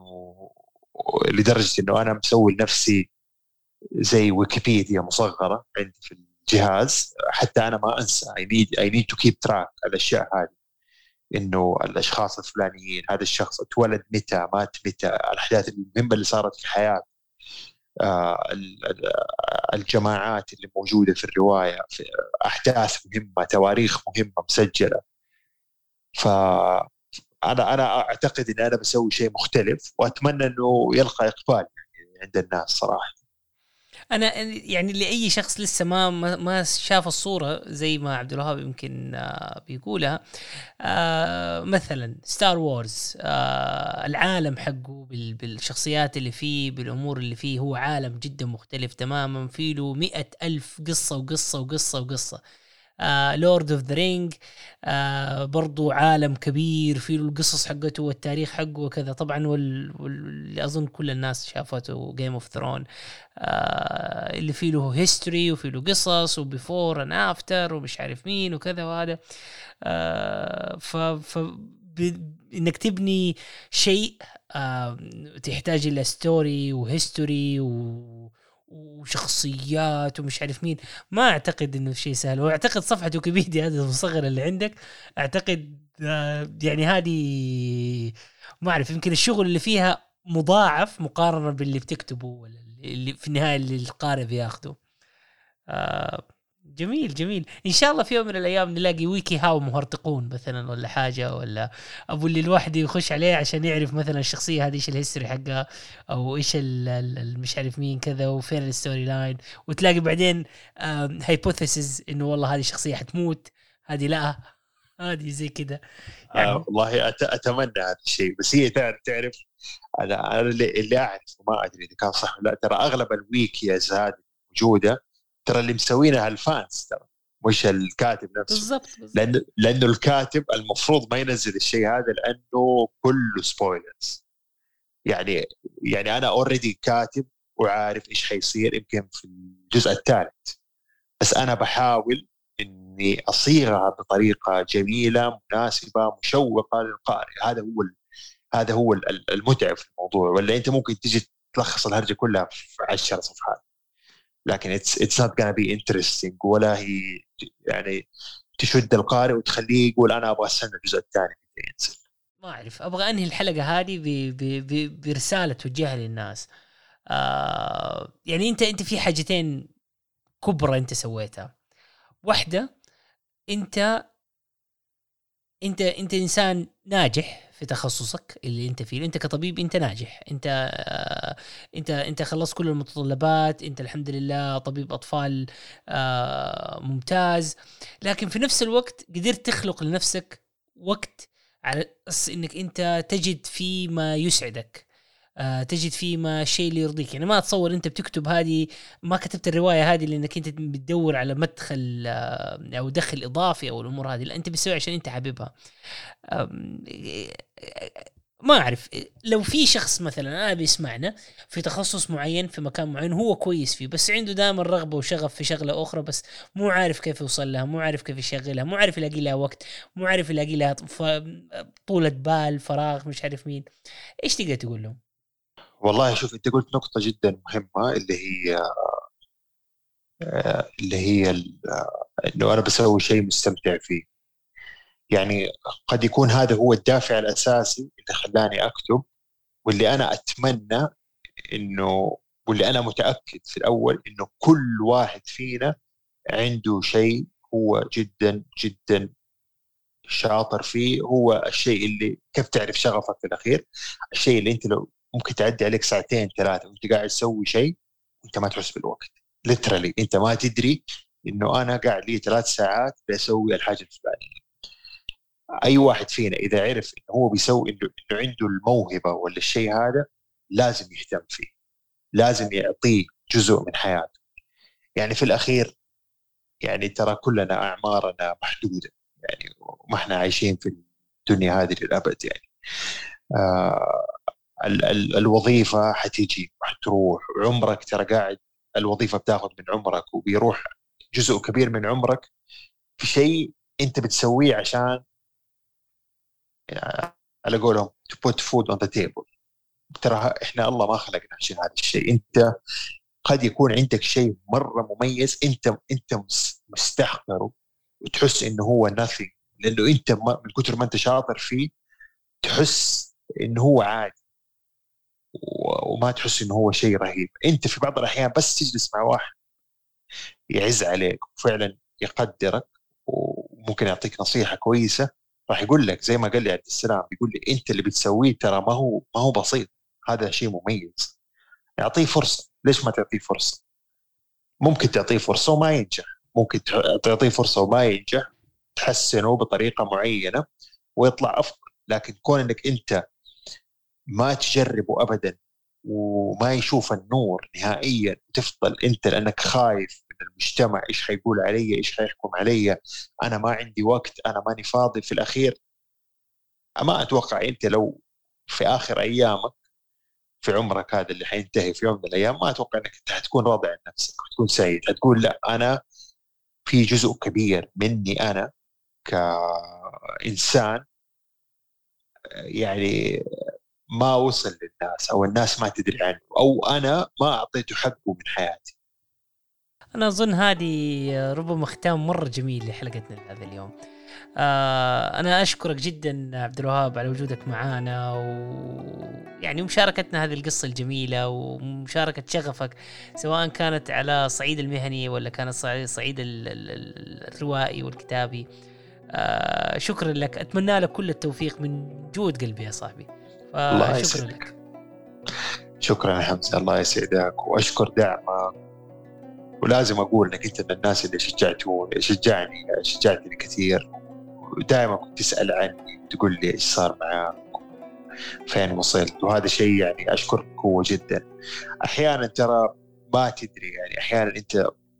لدرجة أنه أنا مسوي لنفسي زي ويكيبيديا مصغرة عندي في الجهاز حتى أنا ما أنسى. I need, I need to keep track الأشياء هذه، إنه الأشخاص الفلانيين، هذا الشخص اتولد متى، مات متى، الأحداث المهمة اللي صارت في الحياة، آه الجماعات اللي موجودة في الرواية، في أحداث مهمة، تواريخ مهمة مسجلة. ف أنا أنا أعتقد إن أنا بسوي شيء مختلف وأتمنى إنه يلقى إقبال يعني عند الناس صراحة. أنا يعني لأي شخص لسه ما ما شاف الصورة زي ما عبد الوهاب يمكن بيقولها، آه مثلا ستار وورز، آه العالم حقه بالشخصيات اللي فيه، بالأمور اللي فيه، هو عالم جدا مختلف تماما، فيه له مئة ألف قصة وقصة وقصة وقصة. لورد اوف ذا رينج برضو عالم كبير فيه القصص حقته والتاريخ حقه وكذا طبعا، واللي أظن كل الناس شافته جيم اوف ثرون اللي فيه له هيستوري وفيه له قصص وبيفور اند افتر ومش عارف مين وكذا وهذا. آه ف, ف انك تبني شيء آه تحتاج الى ستوري وهيستوري و وشخصيات ومش عارف مين. ما أعتقد إنه شيء سهل، وأعتقد صفحة ويكيبيديا هذه المصغرة اللي عندك أعتقد يعني هذه ما أعرف يمكن الشغل اللي فيها مضاعف مقارنة باللي بتكتبه ولا اللي في النهاية اللي القارئ بياخده. آه جميل جميل. إن شاء الله في يوم من الأيام نلاقي ويكي هاو مهرطقون مثلا ولا حاجة، ولا أبو اللي الواحد يخش عليه عشان يعرف مثلا الشخصية هذه إيش الهيستوري حقها أو إيش المش عارف مين كذا وفين الستوري لاين، وتلاقي بعدين هايبوثيسز إنه والله هذه الشخصية حتموت، هذه لا، هذه زي كده يعني. آه والله أت- أتمنى هذا الشيء. بس هي تعرف تعرف أنا اللي, اللي أعرف وما أدري إذا كان صح لا، ترى أغلب الويكياز هذه موجودة ترى اللي مسوينها الفانس ترى مش الكاتب نفسه. بالضبط, بالضبط. لأنه لأنه الكاتب المفروض ما ينزل الشيء هذا لأنه كله سبويلرز. يعني يعني أنا أوريدي كاتب وعارف إيش حيصير يمكن في الجزء الثالث, بس أنا بحاول إني أصيغها بطريقة جميلة مناسبة مشوقة للقارئ. هذا هو هذا هو المتعب في الموضوع. ولا أنت ممكن تيجي تلخص الهرجة كلها في عشر صفحات, لكن it's it's not gonna be interesting, ولا هي يعني تشد القارئ وتخليه يقول أنا أبغى أستنى الجزء الثاني ينزل. ما أعرف, أبغى أنهي الحلقة هذه ب ب ب برسالة توجهها للناس. آه يعني أنت أنت في حاجتين كبرى أنت سويتها. واحدة, أنت أنت أنت إنسان ناجح في تخصصك اللي أنت فيه. أنت كطبيب أنت ناجح, أنت آه أنت أنت خلصت كل المتطلبات, أنت الحمد لله طبيب أطفال آه ممتاز. لكن في نفس الوقت قدرت تخلق لنفسك وقت على أساس إنك أنت تجد فيه ما يسعدك, آه تجد فيه ما الشيء اللي يرضيك. يعني ما أتصور أنت بتكتب هذه, ما كتبت الرواية هذه لأنك أنت بتدور على مدخل آه أو دخل إضافي أو الأمور هذه, لا أنت بتسوي عشان أنت حاببها. ما أعرف, لو في شخص مثلا أنا بيسمعنا في تخصص معين في مكان معين هو كويس فيه, بس عنده دائما رغبة وشغف في شغلة أخرى, بس مو عارف كيف يوصل لها, مو عارف كيف يشغلها, مو عارف يلاقي لها وقت, مو عارف يلاقي لها طولة بال, فراغ, مش عارف مين, إيش تقدر تقول لهم؟ والله شوف, أنت قلت نقطة جدا مهمة اللي هي اللي هي إنه أنا بسوي شيء مستمتع فيه. يعني قد يكون هذا هو الدافع الأساسي اللي خلاني أكتب, واللي أنا أتمنى إنه واللي أنا متأكد في الأول إنه كل واحد فينا عنده شيء هو جدا جدا شاطر فيه. هو الشيء اللي كيف تعرف شغفك في الأخير, الشيء اللي أنت لو ممكن تعدي عليك ساعتين ثلاثة وأنت قاعد تسوي شيء وأنت ما تحس بالوقت. literally أنت ما تدري إنه أنا قاعد لي ثلاث ساعات بسوي الحاجة الفلانية. أي واحد فينا إذا عرف إنه هو بيسوي إنه, إنه عنده الموهبة ولا الشيء هذا لازم يهتم فيه, لازم يعطيه جزء من حياته. يعني في الأخير يعني ترى كلنا أعمارنا محدودة, يعني ما احنا عايشين في الدنيا هذه للأبد. يعني آه ال- ال- الوظيفة حتيجي وحتروح, وعمرك ترى قاعد الوظيفة بتاخذ من عمرك, وبيروح جزء كبير من عمرك في شيء أنت بتسويه عشان يعني على قولهم to put food on the table. ترى إحنا الله ما خلقنا عشان هذا الشيء. أنت قد يكون عندك شيء مرة مميز أنت أنت مستحقره وتحس إنه هو nothing, لأنه أنت من كتر ما أنت شاطر فيه تحس إنه هو عادي وما تحس إنه هو شيء رهيب. أنت في بعض الأحيان بس تجلس مع واحد يعز عليك وفعلا يقدرك وممكن يعطيك نصيحة كويسة, راح يقول لك زي ما قال لي عبد السلام, يقول لي أنت اللي بتسويه ترى ما هو ما هو بسيط, هذا شيء مميز, يعطيه فرصة. ليش ما تعطيه فرصة؟ ممكن تعطيه فرصة وما ينجح, ممكن تعطيه فرصة وما ينجح, تحسنه بطريقة معينة ويطلع أفضل. لكن كون أنك أنت ما تجربه أبدا وما يشوف النور نهائيا, تفضل أنت لأنك خايف من المجتمع, إيش حيقول علي, إيش حيحكم علي, أنا ما عندي وقت, أنا ماني فاضي. في الأخير ما أتوقع أنت لو في آخر أيامك في عمرك هذا اللي حينتهي في يوم من الأيام, ما أتوقع أنك أنت هتكون راضي عن نفسك وتكون سعيد. هتقول لا, أنا في جزء كبير مني أنا كإنسان يعني ما وصل للناس, أو الناس ما تدري عنه, أو أنا ما أعطيته حقه من حياتي. أنا أظن هذه ربما ختام مرة جميل لحلقتنا هذا اليوم. آه أنا أشكرك جدا عبد الوهاب على وجودك معنا, ويعني مشاركتنا هذه القصة الجميلة ومشاركة شغفك سواء كانت على صعيد المهني ولا كانت صعيد الروائي والكتابي. آه شكرا لك, أتمنى لك كل التوفيق من جود قلبي يا صاحبي. الله شكرا يسعدك. لك. شكرا يا حمزة, الله يسعدك, وأشكر دعمك. ولازم أقول إنك أنت من الناس اللي شجعتوني شجعني شجعتني كثير, ودائما كنت تسأل عني وتقول لي إيش صار معاك, فين وصلت, وهذا شيء يعني أشكرك هو جدا. أحيانا ترى ما تدري, يعني أحيانا أنت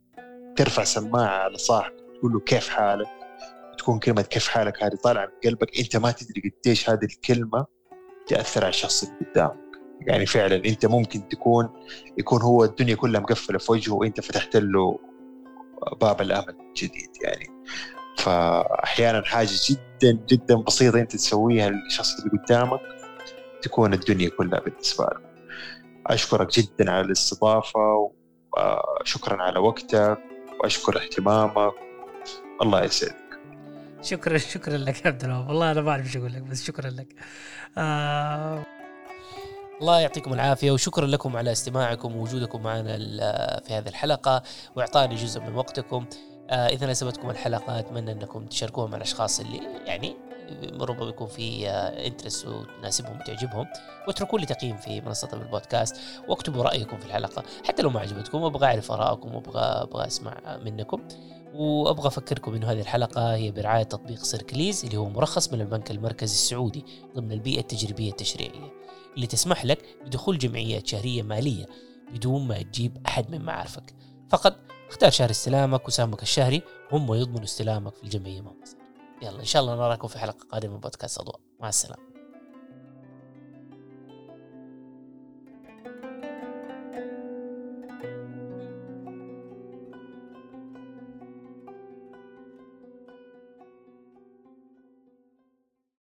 ترفع سماعة على صاحبك تقول له كيف حالك، تكون كلمة كيف حالك هذه طالعة من قلبك، أنت ما تدري قديش هذه الكلمة تأثر على الشخص اللي قدامك. يعني فعلا أنت ممكن تكون يكون هو الدنيا كلها مقفلة في وجهه وأنت فتحت له باب الأمل جديد يعني. فأحيانا حاجة جدا جدا بسيطة أنت تسويها للشخص اللي قدامك تكون الدنيا كلها بالنسبة له. أشكرك جدا على الاستضافة، وشكرا على وقتك، وأشكر اهتمامك. الله يسعدك. شكرا شكرا لك يا عبد الله، والله أنا ما أعرف شو أقول لك، بس شكرا لك. آه... الله يعطيكم العافية، وشكرا لكم على استماعكم ووجودكم معنا في هذه الحلقة وإعطاني جزء من وقتكم. آه إذا ناسبتكم الحلقة أتمنى أنكم تشاركوها مع الأشخاص اللي يعني ربما يكون في انترست وتناسبهم وتعجبهم، واتركوا لي تقييم في منصة البودكاست، واكتبوا رأيكم في الحلقة حتى لو ما عجبتكم. أبغى أعرف آراءكم وأبغى أبغى أسمع منكم. وأبغى أفكركم إنه هذه الحلقة هي برعاية تطبيق سيركليز اللي هو مرخص من البنك المركزي السعودي ضمن البيئة التجريبية التشريعية اللي تسمح لك بدخول جمعيات شهرية مالية بدون ما تجيب أحد من معارفك. فقط اختار شهر استلامك وسهمك الشهري وهم يضمنوا استلامك في الجمعية. ما يلا إن شاء الله نراكم في حلقة قادمة من بودكاست أضواء. مع السلامة.